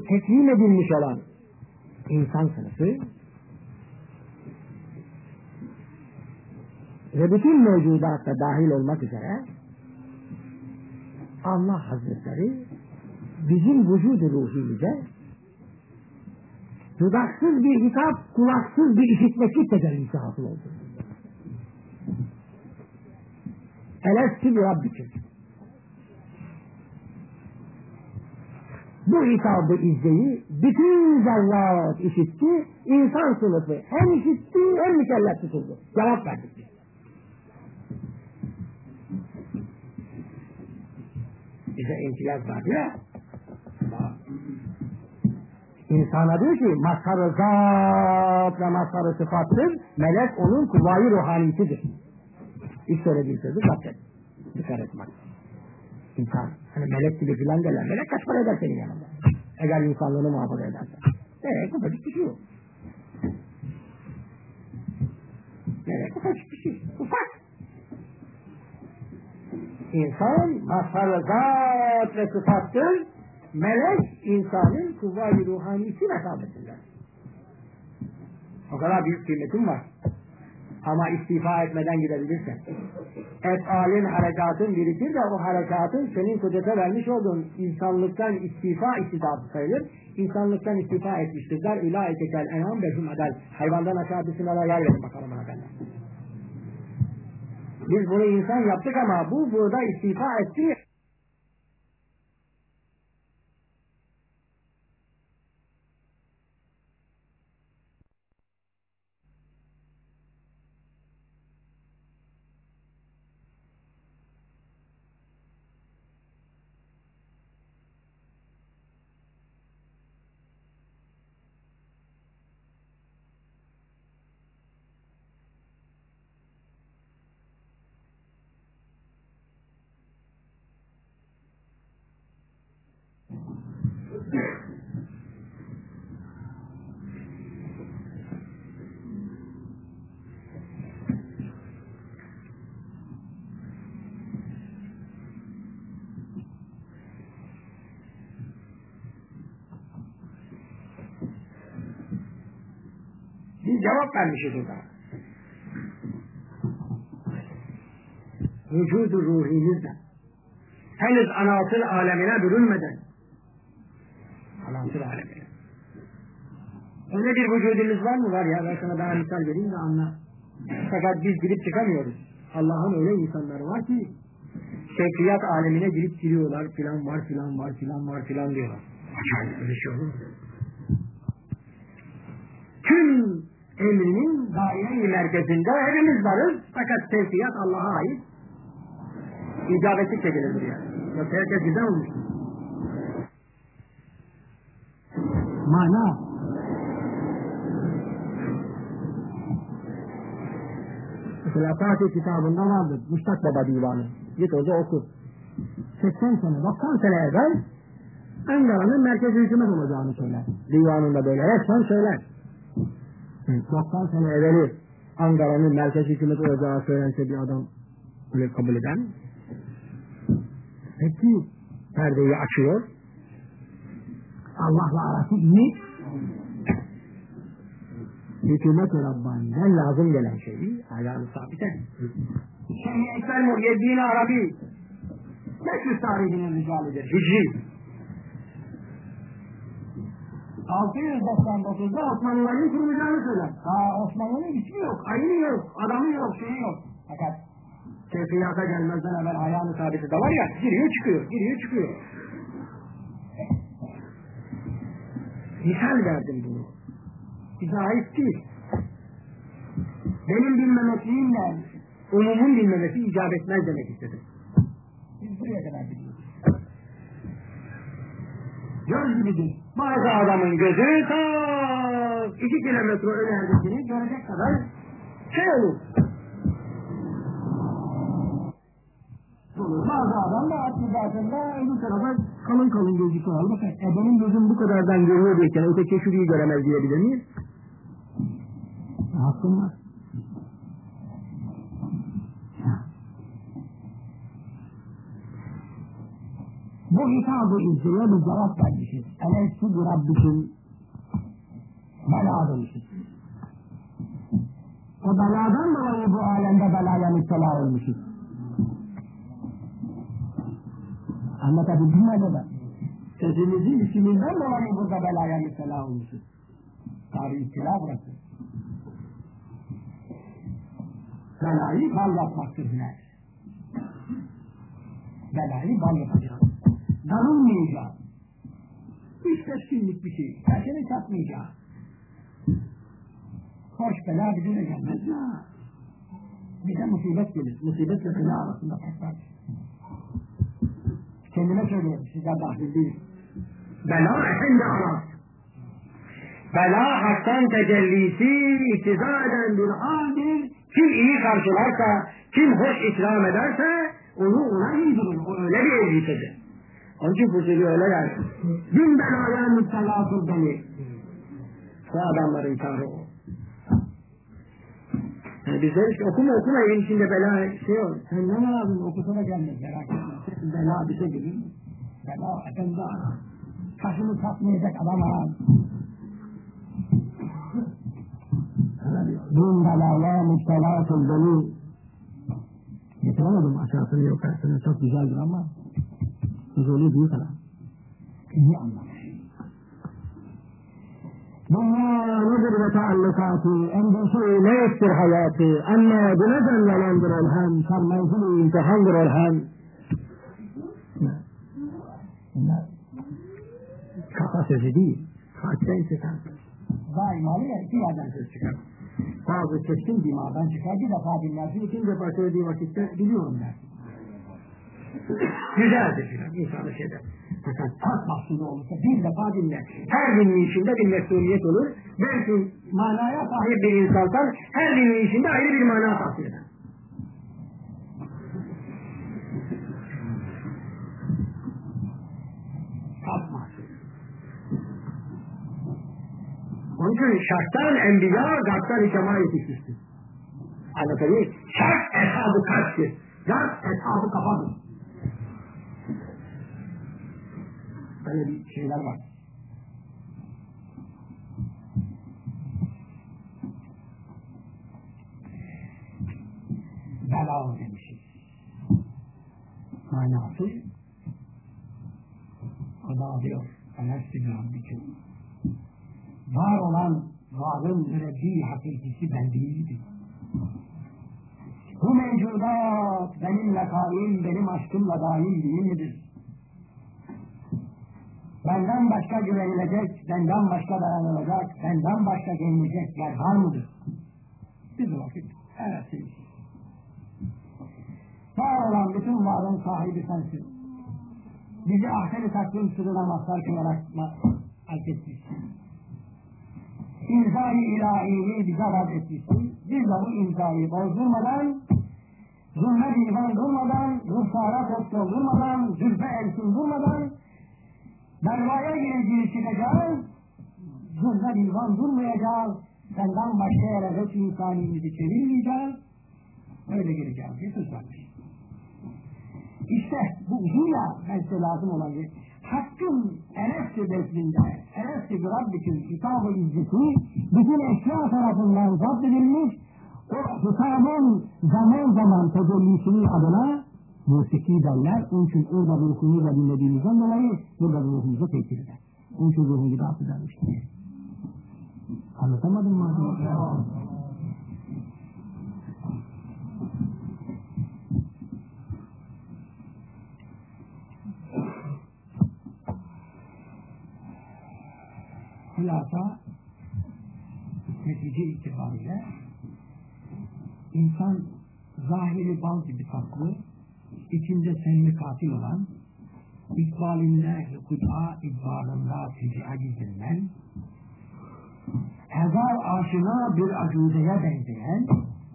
teslim edilmiş olan insan sınıfı ve bütün mevcudatta dahil olmak üzere Allah Hazretleri bizim vücudu ruhimize dudaksız bir hitap, kulaksız bir işitmeklik tecellisi hasıl oldu. Elestü bi Rabbiküm. Bu hitabı izleyi bütün zerrat işitti, insan sınıfı hem işitti hem mükellef tutuldu. Cevap verdik biz. Bize imtiyaz var ya, insana diyor ki mazhar-ı zat ve mazhar-ı sıfattır, melek onun kuvayı ruhanisidir. İlk söylediğim sözü zaten dikkat etmek. İnsan, hani melek gibi filan derler, melek kaç para eder senin yanında? Eğer insanlığını muhafaza edersen. Ufacık bir şey yok. Melek ufacık bir şey, ufak. İnsan mazhar-ı zat ve sıfattır, melek insanın kuvve-i ruhanisi mesabesinler. O kadar büyük kıymetim var. Ama istifa etmeden gidebilirsen. Ef'alin harekatın birikir de o harekatın senin kudrete vermiş olduğun insanlıktan istifa istidafı sayılır. İnsanlıktan istifa etmiştir. Der ulaike kel en'am behum adel. Hayvandan aşağı düşümlere yer verin bakalım bana benden. Biz bunu insan yaptık ama bu burada istifa etti. Biz cevap vermişiz burada. Vücudu ruhimizle henüz anasır alemine bürünmeden anasır alemine. Öyle bir vücudumuz var mı? Var ya, ben sana daha misal vereyim de anla. Fakat biz girip çıkamıyoruz. Allah'ın öyle insanları var ki keyfiyat alemine girip giriyorlar, filan var filan var filan var filan diyorlar. Acayip öyle şey olur mu? Tüm emrinin daire-i merkezinde hepimiz varız, fakat keyfiyat Allah'a ait. İcabetlik çekilir buraya. Yoksa herkes güzel olmuş. Mana. Mesela Fatih kitabında vardır. Müştak Baba Divanı. Git orada oku. 80 sene, 90 sene evvel Ankara'nın merkezi hükümet olacağını söyler. Divanında böyle resmen söyler. 90 sene evveli Ankara'nın merkezi hükümet olacağı söylense bir adam öyle kabul eden. Peki perdeyi açıyor. Allah'la arası iyi. Hükümet-i Rabbani'den lazım gelen şeyi ayağını sabite. Şeyh-i Ekber Muhyiddin Arabi 500 tarihinin ricalidir. Hicri. 699'da Osmanlıların kurulacağını söyler. Osmanlı'nın ismi yok, ayını yok, adamı yok, şeyi yok. Fakat keyfiyata gelmezden evvel ayağını sabiti de var ya, giriyor çıkıyor, giriyor çıkıyor. Misal verdim bunu. Bize ait değil. Benim bilmemekliğimle umumun bilmemesi icap etmez demek istedim. Biz buraya kadar biliyoruz. Göz gibidir. Bazı adamın gözü ta 2 kilometre önerdekini görecek kadar şey olur. Bazı adam da atlıcasında öbür tarafa kalın kalın gözüküyor. Bakın benim gözüm bu kadardan görüyor diyken öteki şurayı göremez diyebilir miyiz? Hakkım var. Bu hitabı izleye bir cevap vermişiz. Eleysi bir Rabbim bela demişiz. O beladan dolayı bu alemde belaya müptela olmuşuz. Anlatabildim mi acaba? Sözümüzün isiminden dolayı burada belaya müptela olmuşuz. Tarih istila burası. Belayı bal yapmaktır hüner. Belayı bal yapacağız. Darılmayacağız. Hiç teskinlik bir şey. Kaşını satmayacağız. Hoş bela bize de gelmez ya. Bize musibet gelir. Musibetle bela arasında patlar. Kendime söylüyorum. Size dahil değil. Bela efendi arar. Bela haktan tecellisi iktiza eden bir haldir. Kim iyi karşılarsa, kim hoş ikram ederse onu ona indirir. O öyle bir elbisedir. Onun için Fuzuli öyle yani. Bin belaya müptelasız beni. Bu adamların tanrı o. Yani bizler işte okuma evin içinde bela şey olur. Sen ne lazım okusana gelmez merak etme. Bela bize gelir. Bela efendi arar. Kaşını satmayacak adam arar. Bin belaya müptelasız beni. Getiremedim aşağısını yukarısını çok güzeldir ama Fuzuli büyük adam. İyi anlamış. Dünya nedir ve taallukatı, endişe neyettir hayatı, ama bu neden yalandır elhem, sarmayıcı imtihandır elhem. Bunlar kafa sözü değil, kalpten çıkar. Daima iki yerden söz çıkar. Bazı kesin dimağdan çıkar, bir defa dinlersin, ikinci defa söylediği vakitte biliyorum der. Güzeldir filan, insanı şeyler. Fakat tak mahsulü olursa bir defa dinler. Her dinleyişinde bir mesuliyet olur. Belki manaya sahip bir insansan her dinleyişinde ayrı bir mana tahsil eder. Tak mahsulü. Onun için şarttan enbiya, gaddar-ı kemal yetişmiştir. Anlatabilir. Şart eshab-ı kalptir. Gard eshab-ı kafadır. Böyle bir şeyler var. Bela demişiz. Manası o da diyor. Elesti bir Rabbim. Var olan varın mürebbi hakikisi ben değildim. Bu mevcudat benimle kaim, benim aşkımla daim değil midir? Benden başka güvenilecek, benden başka dayanılacak, benden başka gelinecek yer var mıdır? Bir vakit, evet. Var olan bütün varlığın sahibi sensin. Bizi ahsen-i takvim sırrına mazhar kılarak hak etmişsin. İmza-i ilahiyi bize vaat etmişsin. Biz de bu imzayı bozdurmadan, zulme divan durmadan, ruhsara koç doldurmadan, zülfe elsin durmadan, Mervaya gireceğiz, zulme divan durmayacağız, senden başka yere hiç insanimizi çevirmeyeceğiz, öyle gireceğiz diye söz vermiş. İşte bu uzunla belki lazım olan bir hakkın Enes-i beslinde, Enes-i bir Rabbim hitab-ı izzeti bütün eşya tarafından zapt edilmiş, o hitabın zaman zaman tecellisinin adına musiki derler, onun için orada ruhunu da dinlediğimizden dolayı burada ruhumuzu tekir eder. Onun için ruhunu da affedermiştir. Anlatamadım mı? Hülasa netice itibariyle insan zahiri bal gibi tatlı, içinde senli katil olan, ikbalinde hüküda idbarında tecihad edilen, ezar aşina bir acudeye benzeyen,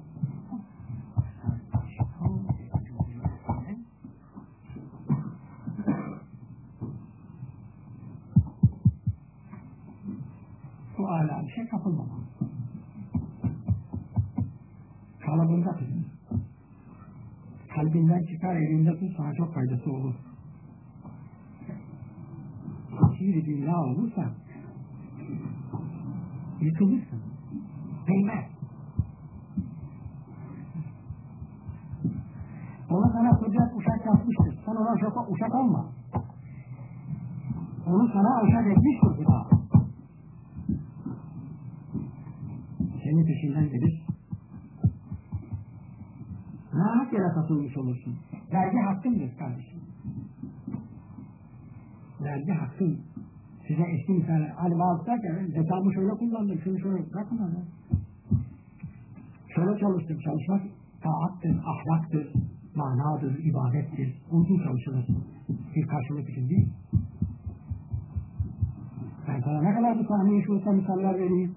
bu âlâ bir şey kapılmamak. Kalıbında tutun. Kalbinden çıkar, elinde tut, sana çok faydası olur. asili dünya olursa yıkılırsın. Değmez. Onu sana kudret uşak yapmıştır. Sen ona uşak olma. Onu sana uşak etmiştir bu da. Senin peşinden gelir. Nahat yere satılmış olursun. Vergi hakkındır kardeşim. Vergi hakkın. Size eski misal hani bazı derken zekamı şöyle kullandım, şunu şöyle bırakın onu. Şöyle çalıştım, çalışmak taattır, ahlaktır, manadır, ibadettir. Onun için çalışılır. Bir karşılık için değil. Ben sana ne kadar bir sahneyi şurada misaller vereyim.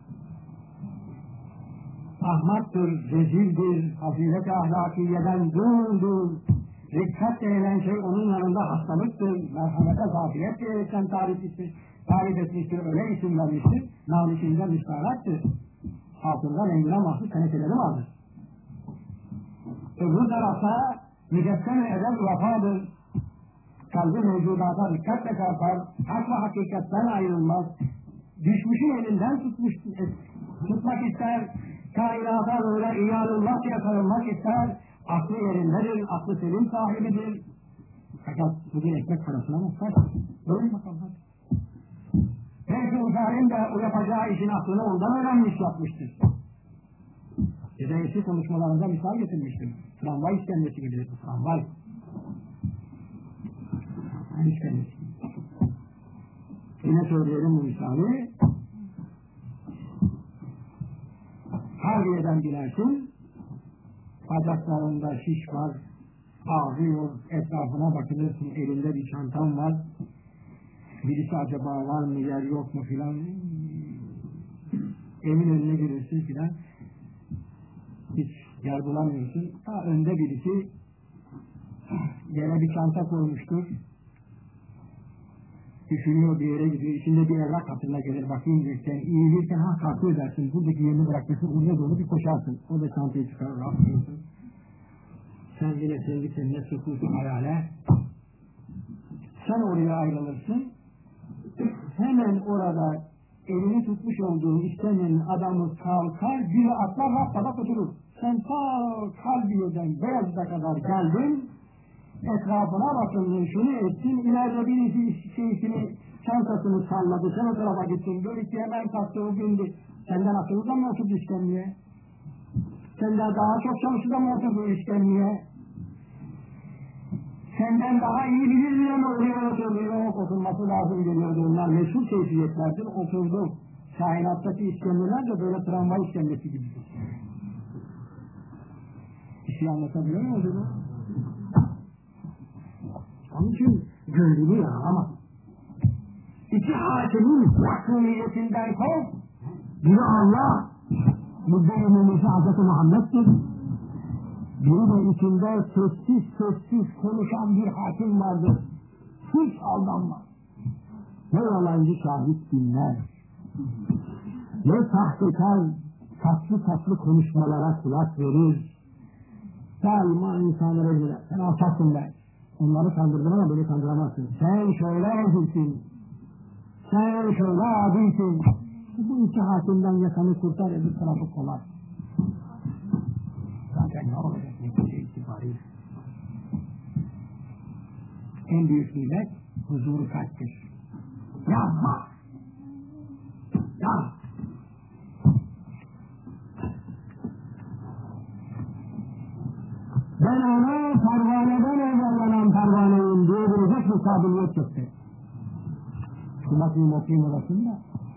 Ahmaktır, rezildir, fazilet ahlakiyeden döndür. Rikkat denilen şey onun yanında hastalıktır, merhamete zafiyet diyerekten tarif etmiştir, öyle isim vermiştir, namişinden müstaharattır. Altında rengine mahsus tenekeleri vardır. Öbür tarafta mücessem-i edeb vefadır. Kalbi mevcudata dikkatle çarpar, hak ve hakikatten ayrılmaz. Düşmüşün elinden tutmak ister, kainata böyle iyalullah sarılmak ister, aklı yerindedir, aklı selim sahibidir. Fakat bugün ekmek parasına muhtaç. Böyle bakalım. Belki zalim de o yapacağı işin aklını ondan öğrenmiş yapmıştır. Size eski konuşmalarında misal getirmiştim. Tramvay işkembesi gibidir bu tramvay. İşkembesi gibi. Yine söyleyelim bu misali. Harbiye'den binersin, bacaklarında şiş var, ağrıyor, etrafına bakılırsın, elinde bir çantam var, birisi acaba var mı, yer yok mu filan, evin önüne girirsin filan, hiç yer bulamıyorsun, ta önde birisi yere bir çanta koymuştur, düşünüyor, bir yere gidiyor, içinde bir evrak hatırına gelir, bakayım dersen, iyi değilsen ha kalkıyor dersin, buradaki yerini bırakırsın, oraya doğru bir koşarsın, o da çantayı çıkarır, rahatlıyorsun. Sen yine kendi kendine sokulsun hayale, sen oraya ayrılırsın, hemen orada elini tutmuş olduğun istemeyen adamı kalkar, biri atlar, raftada oturur. Sen ta Kalbiye'den Beyazıt'a kadar geldin, etrafına bakın, şunu etsin, ileride birisi şeysini, çantasını salladı, sen o tarafa gittin, birisi hemen kalktı o gündü. Senden akıllıdan mı oturdu işkemliğe? Senden daha çok çalışıda mı oturdu işkemliğe? Senden daha iyi bilir diye mi oraya oturdu? Yok, oturması lazım geliyordu. Onlar meşhur keyfiyetlerdir, oturdu. Kainattaki işkemliler de böyle tramvay işkemlesi gibidir. Bir şey anlatabiliyor muyum? Onun için gönlünü ya ama iki hakimin mahkumiyetinden kork, biri Allah, müddetimizi Hz. Muhammed'dir, biri de içinde sessiz konuşan bir hakim vardır. Hiç aldanmaz. Ne yalancı şahit dinler, ne sahtekar tatlı konuşmalara kulak verir. Daima insanlara göre, sen alçaksın der. Onları kandırdın ama beni kandıramazsın. Sen şöyle ezilsin. Sen şöyle adilsin. Bu iki hakimden yakanı kurtar, öbür tarafı kolay. Zaten ne olacak netice itibariyle? En büyük nimet huzuru kalptir. Yapma! Yap! Ben ona pervaneden evvelanan pervaneyim diyebilecek bir kabiliyet çıktı. Şu bakayım okuyayım orasında.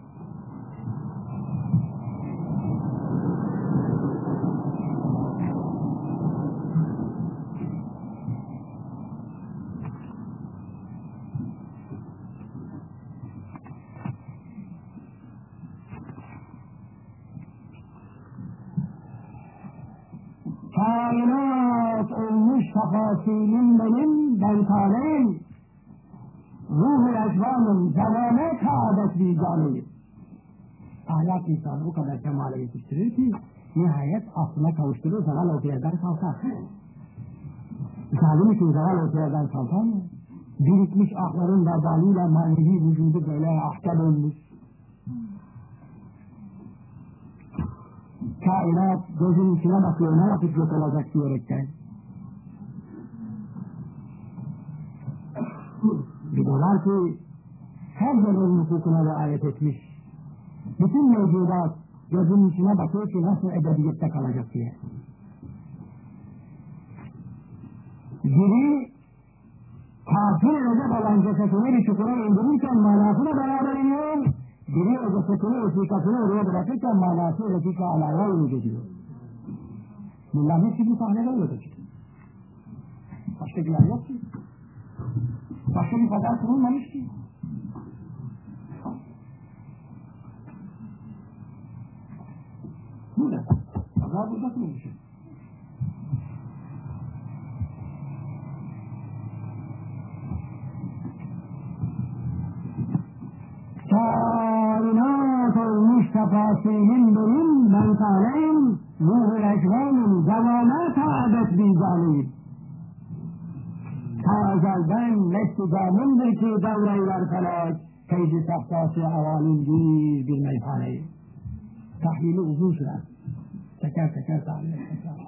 Kainat olmuş tafasilim benim, ben taleyim. Ruh-u ecvanım, zevame kaadet vicdanıyım. Ahlak insanı bu kadar kemale yetiştirir ki, nihayet aslına kavuşturur, zaval ortayadan kalkar. Zalim için zaval ortayadan kalkar mı? birikmiş ahların vebaliyle manevi vücudu böyle ahkam olmuş. Kainat gözünün içine bakıyor, ne vakit yok olacak diyerekten. Biliyorlar ki her zaman hukukuna riayet etmiş. Bütün mevcudat gözünün içine bakıyor ki nasıl ebediyette kalacak diye. Biri kafir edecek olan cesetini bir çukura indirirken manasıyla beraber iniyor. Biri o cesetini, etikasını oraya bırakırken manası etika alaya ümit ediyor. Bunların hepsi bu sahnede öyledir. Başka bir yer yok ki. Başka bir kadar kurulmamış ki. Burada. Kadar burada kurulmuş. Kainat olmuş tefasilin benim mentaleyim, ruh-ül ecvanim, devamet adet bizaniyim. Ta ezelden mescidamındır ki devreyler felak, teyzi sahtası avalim bir meyhaneyim. Tahlili uzun sürer. Teker teker tahlil etmek lazım.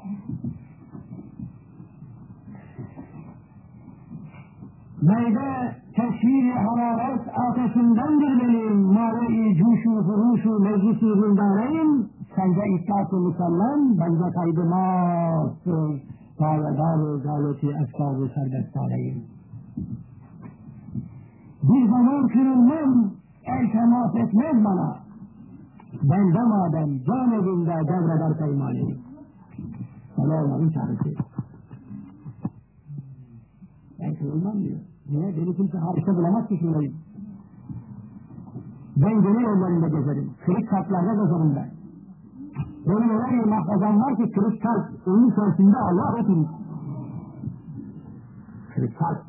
Meyde teşhir-i hararet ateşindendir benim, mâve-i cuşu huruşu meclisi hündareyim, sence ihtas-ı musallem, bence kaydımazdır, davedar-ı galeti efkâr-ı serbestâreyim. Bir zaman kırılmam, el temas etmez bana, ben de madem can evinde devreder peymaneyim. Sana onların çaresi. Ben kırılmam diyor. Niye? Beni kimse harika bulamaz ki şurayı. Ben gönül yollarında gezerim. Kırık kalplarda gezerim ben. Benim öyle bir mahfazam var ki kırık kalp. Onun içerisinde Allah oturur. Kırık kalp.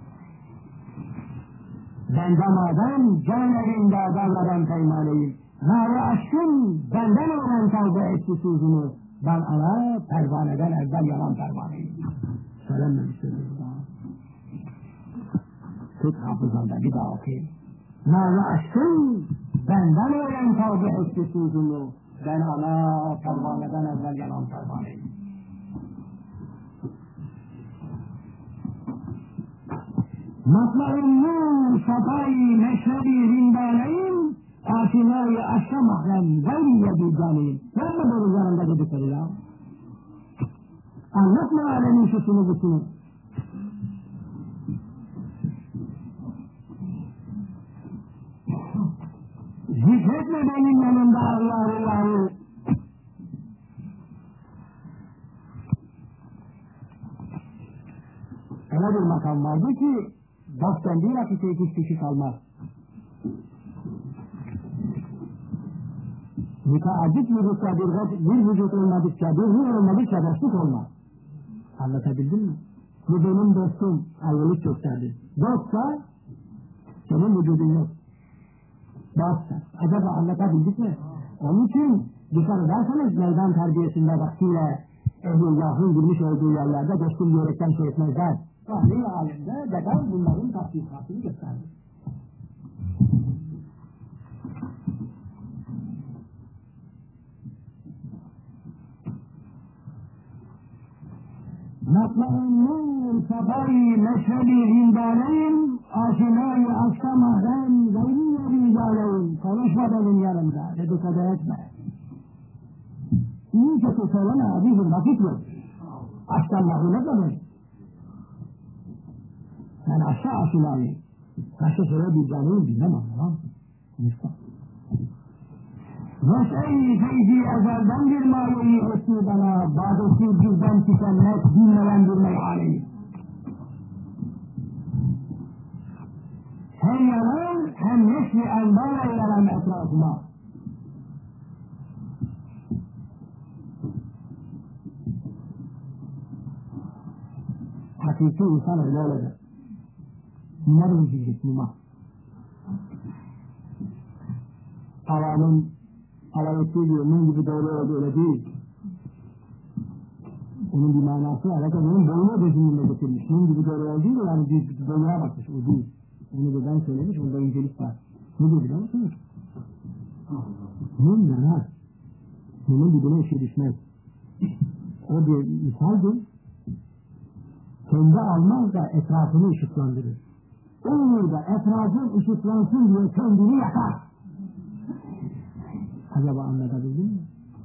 Ben de madem can evinde devreden peymaneyim. Nâri aşkın benden öğren tavbe etti sözünü. Ben ana pervaneden evvel yalan pervaneyim. Söylenmemiş sözü daha. Tut hafızanda bir daha okuyayım. Nâri aşkın benden öğren tavbe etti sözünü. Ben ana pervaneden evvel yalan pervaneyim. Matlarım nur şafai meşrebi rindaneyim. Aşinayı aşka mahrem gayriye bir caneyim. Yapma benim yanımda dedikleri ya. Anlatma alemin şusunu busunu. Zikretme benim yanımda Allah'ı. Öyle bir makam vardı ki dosttan bir vakit iki kişi kalmaz. Müteaddit vücutta bir vücut olmadıkça, bir ruh olmadıkça dostluk olmaz. Anlatabildim mi? Bu benim dostum, ayrılık gösterdi. Dostsa, senin vücudun yok. Dostsa, acaba anlatabildik mi? Onun için dikkat ederseniz meydan terbiyesinde vaktiyle Ehlullah'ın girmiş olduğu yerlerde dostum diyerekten şey etmezler. Tahliye alemde dedem bunların tatbikatını gösterdi. Matma'ın nur safari meşrebi rindaneyim, aşinayı aşka mahrem gayriye rindaneyim. Konuşma benim yanımda, dedikodu etme. İyi kötü söyleme abicim, vakit yok. Aşktan mahrum etme beni. Ben aşka aşinayım. Başka söyle bir canıyım, bilmem ama. Konuşma. Neşe-i feyzi ezelden bir mayeyi etti bana, badesi bizden tükenmek, dinleyen bir meyhaneyi. Hem yalan, hem neşri envar eyleyen etrafıma. Hakiki insan öyle olacak. Bunların zilgit muma. Havanın alay ettiği gibi, onun gibi doğru olduğu öyle değil. Onun bir manası var. Fakat onun boyuna bezimle getirmiş. Bunun gibi doğru olduğu mu? Yani bir boyuna bakmış. O değil. Onu da ben söylemiş. Onda incelik var. Ne diyor biliyor musunuz? Mum yanar. Mumun dibine ışığı düşmez. O bir misaldir. Kendi almaz da etrafını ışıklandırır. Olur da etrafın ışıklansın diye kendini yakar. Acaba anladabildin mi?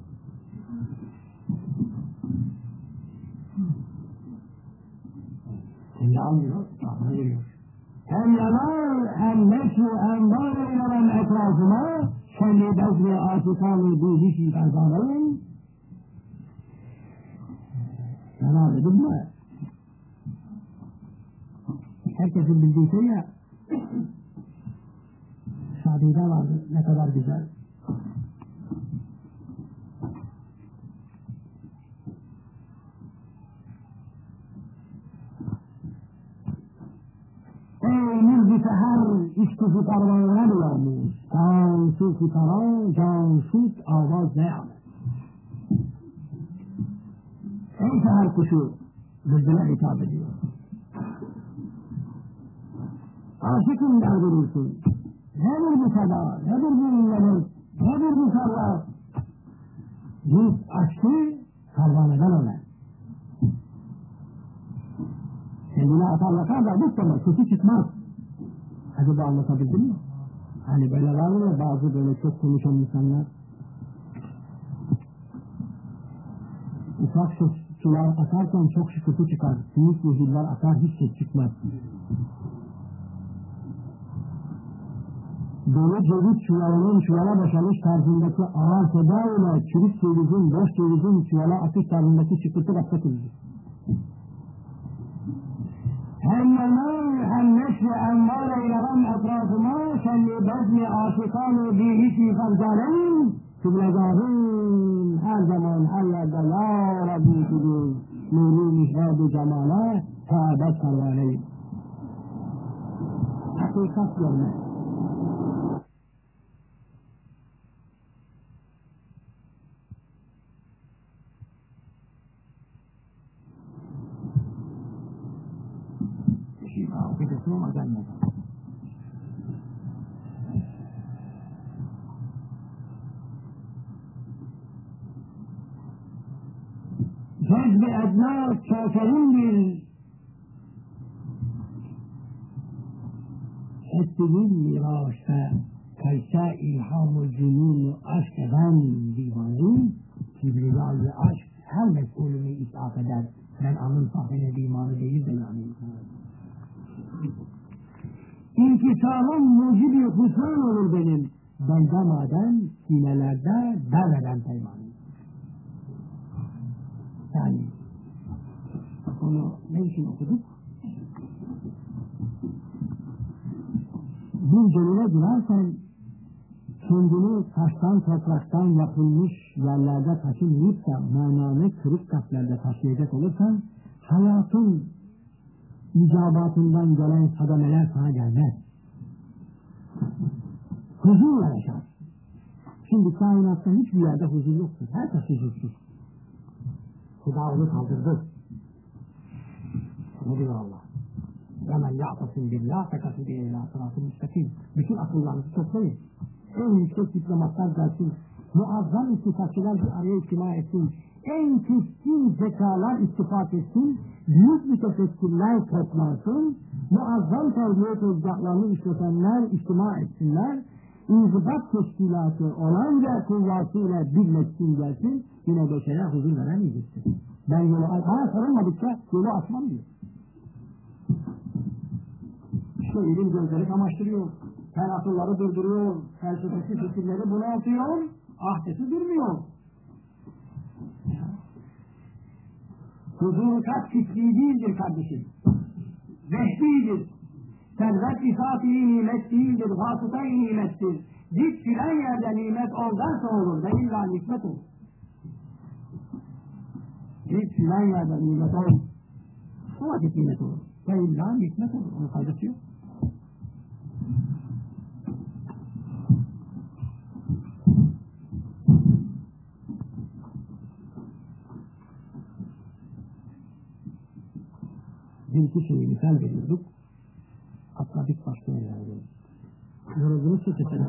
Kendi almıyor, etrafına veriyor. Hem yanar hem neşri hem var eylemem etrafıma kendi bezri aşıkanı bir işi kazanayım. Yanar dedim mi? Herkesin bildiği şey ya, Şadi'de vardı, ne kadar güzel. Ey mürdi seher, işkisi parmağına bulanmış, cansız fitara, cansız avaz ne yapar? Ey seher kuşu, bülbüle hitap ediyor. Aşıkım der durursun. Nedir bu sada, nedir bu ünlemek, nedir bu sarlar? Biz aşkı karvaneden öler. Kendine atar yakar da bu zaman sesi çıkmaz. Acaba anlatabildim mi? Hani böyle var mı bazı böyle çok konuşan insanlar? Ufak sular atarken çok şıkıtı çıkar. Büyük nehirler atar hiç ses çıkmaz. Dolu ceviz çuvalının çuvala boşalmış tarzındaki ağır seda ile çürük cevizin, boş cevizin çuvala atış tarzındaki şıkıtı başlatılır. Hem yanar hem neşri envar eylerim etrafıma kendi bezni aşıkanı bir işi farcaleyim kıblagahım her zaman her yerde ya Rabbi kudur nuru mihrab-ı cemale tâbet karvaneyim. Hakikat görmek. Okuyacağım gelmedi. Cezb-i edna kâferindir. Ettiğin miraçta kaysa ilham-ı cünûn-u aşk eden divanıyım. Kibriyâ-i aşk her mesulünü itaat eder. Ben anın sahine divanı değil de yani. İntisalım mucibi husran olur benim. Bende maden, sinelerde derveden peymanım. Yani, onu ne için okuduk? Bir gönüle girersen, kendini taştan topraktan yapılmış yerlerde taşımayıp da mananı kırık kalplerde taşıyacak olursan, hayatın icabatından gelen sadameler sana gelmez. Huzurla yaşar. Şimdi kainatta hiçbir yerde huzur yoktur. Herkes huzursuz. Huda onu kaldırdı. Ne diyor Allah? Hemen ya'tasın billah fekatı diye ila sıratı müstakim. Bütün akıllarınızı toplayın. En yüksek diplomatlar dersin. Muazzam istifakçılar bir araya istima etsin. En keskin zekalar istifat etsin. Büyük mütefekkirler toplansın. Muazzam terbiye tezgahlarını işletenler istima etsinler. İnzibat teşkilatı olanca kuvvasıyla birleşsin gelsin. Yine beşere huzur veremeyeceksin. Ben yolu bana sarılmadıkça yolu açmam diyor. İşte ilim gözleri kamaştırıyor. Her akılları durduruyor. Felsefesi fikirleri bunaltıyor. Ahdesi durmuyor. Huzur kat kitliği değildir kardeşim. Vehbidir. Servet ifat-i nimet değildir. Vasıta-i nimettir. Dik filan yerde nimet oldarsa olur. Ve illa nikmet olur. Dik filan yerde nimet olur. O vakit nimet olur. Ve illa nikmet olur. Onun faydası yok. bir iki şeyi misal veriyorduk. Atladık başka yerlerde. Yoruldunuz seçelim.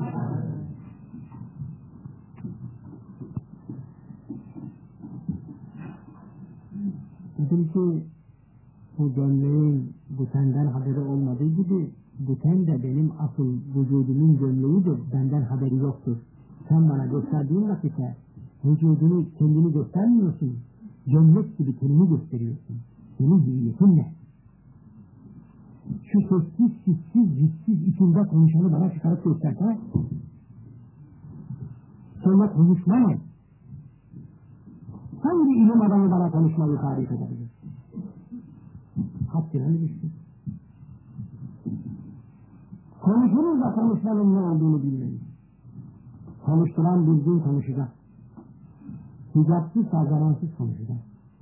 Dedim ki bu gömleğin bu tenden haberi olmadığı gibi bu ten de benim asıl vücudumun gömleğidir. Benden haberi yoktur. Sen bana gösterdiğin vakitte vücudunu kendini göstermiyorsun. Gömlek gibi kendini gösteriyorsun. Senin hüviyetin ne? Şu sessiz, sissiz, cissiz içinde konuşanı bana çıkarıp gösterse sonra konuşma ne? Hangi ilim adamı bana konuşmayı tarif edebilir? Haddine mi düştü? Konuşuruz da konuşmanın ne olduğunu bilmeyiz. Konuşturan bildiğin konuşacak. Hicapsız, zamansız konuşacak.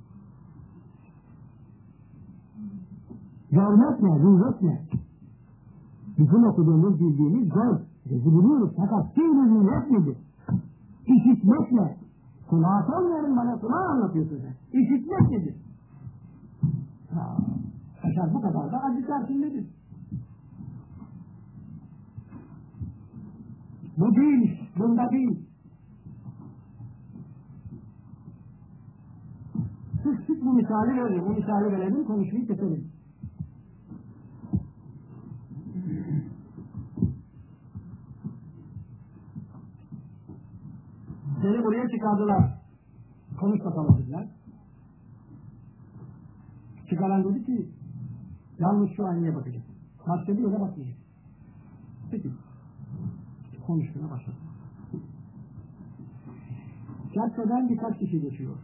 Görmek ne, rüyet ne? Bizim okuduğumuz, bildiğimiz göz. Bizi biliyoruz fakat şimdi rüyet nedir? İşitmek ne? Kulağa sormuyorum bana, kulağa anlatıyorsun sen. İşitmek nedir? Kaşar bu kadar da acı tersindedir. Bu değil, bunda değil. Sık sık bu misali verelim, bu misali verelim, konuşmayı keselim. Seni buraya çıkardılar. Konuş bakalım dediler. Çıkaran dedi ki, yalnız şu aynaya bakacak. Başka bir yere bakmayacak. Peki. Konuşmaya başladı. Caddeden birkaç kişi geçiyor.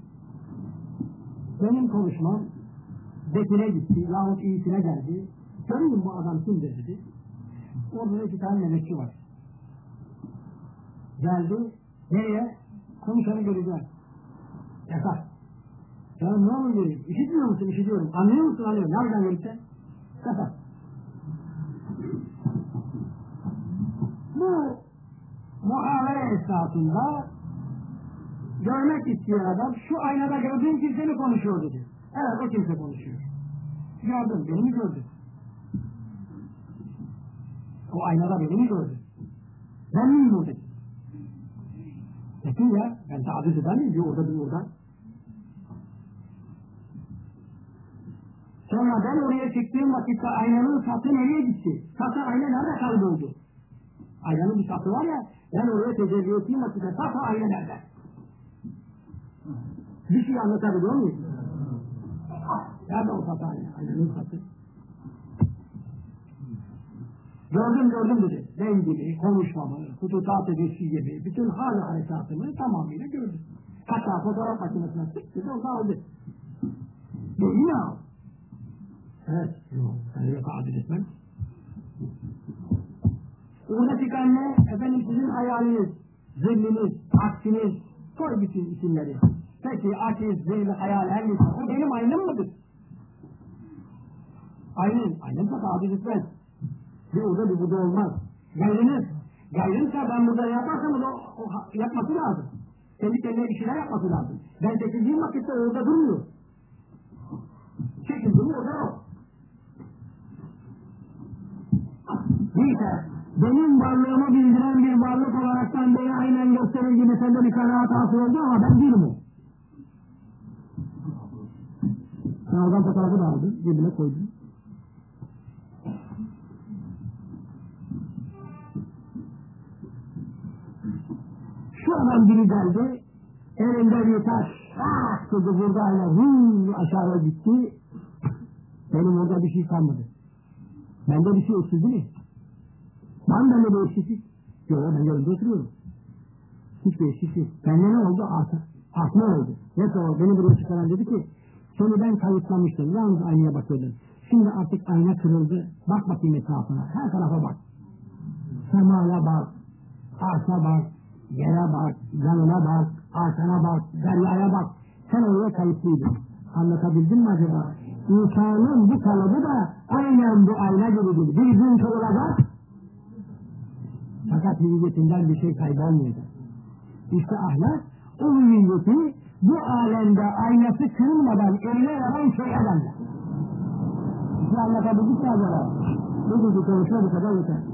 Benim konuşmam Bekir'e gitti, yahut iyisine geldi. Görün bu adam kimdir dedi. Orada iki tane melekçi var. Geldi, nereye? Konuşanı göreceğim. Yasak. Ya ne olur göreyim? İşitmiyor musun? İşitiyorum. Anlıyor musun? Anlıyorum. Nereden görürsen? Yasak. Bu muhavere esnasında görmek isteyen adam şu aynada gördüğün kimse mi konuşuyor dedi. Evet o kimse konuşuyor. Gördüm, beni mi gördün? O aynada beni mi gördün? Ben miyim oradaki? Dedim ya, ben tabi eder miyim? Bir orada bir orada. Sonra ben oraya çıktığım vakitte aynanın satı nereye gitti? Satı ayna nerede kayboldu? Aynanın bir satı var ya, ben oraya tecelli ettiğim vakitte satı ayna nerede? Bir şey anlatabiliyor muyum? Nerede o satı ayna? Aynanın satı. Gördüm dedi. Ben gibi, konuşmamı, hututat edişi gibi, bütün hal harekatımı tamamıyla gördüm. Hatta fotoğraf makinesine sıktı da o da aldı. Değil mi abi? Evet, yok, ben öyle tadir etmem. Orada çıkan ne? Efendim sizin hayaliniz, zilliniz, aksiniz, koy bütün isimleri. Peki aksiz, zilli, hayal, her neyse, o benim aynım mıdır? Aynımsa tadir etmez. Bir orada bir burada olmaz. Gayrınsa ben burada yaparsam o yapması lazım. Kendi kendine bir şeyler yapması lazım. Ben çekildiğim vakitte orada durmuyor. Çekildiğim orada yok. Neyse, benim varlığımı bildiren bir varlık olaraktan beni aynen gösterir gibi sende bir kanaat hasıl oldu ama ben değilim o. Sen oradan fotoğrafı da aldın, cebine koydun. Şu adam biri geldi, elinde bir taş, dedi buradayla aşağıya gitti. Benim orada bir şey kalmadı. Bende bir şey eksildi mi? Bende bir eksiklik. Yok, ben yanında oturuyorum. Hiçbir eksiklik. Bende ne oldu? Artma oldu. Neyse o beni buraya çıkaran dedi ki, seni ben kayıtlamıştım, yalnız aynaya bakıyordum. Şimdi artık ayna kırıldı, bak bakayım etrafına, her tarafa bak. Semaya bak, arsa bak, yere bak, yanına bak, arkana bak, deryaya bak. Sen oraya kayıtlıydın. Anlatabildim mi acaba? İnsanın bu kalıbı da aynen bu ayna gibidir. Bir gün kırılacak, fakat hüviyetinden bir şey kaybolmayacak. İşte ahlak, o hüviyeti bu alemde aynası kırılmadan eline varan şey adamlar. anlatabildik mi acaba? Bugünkü konuşma bu kadar yeter.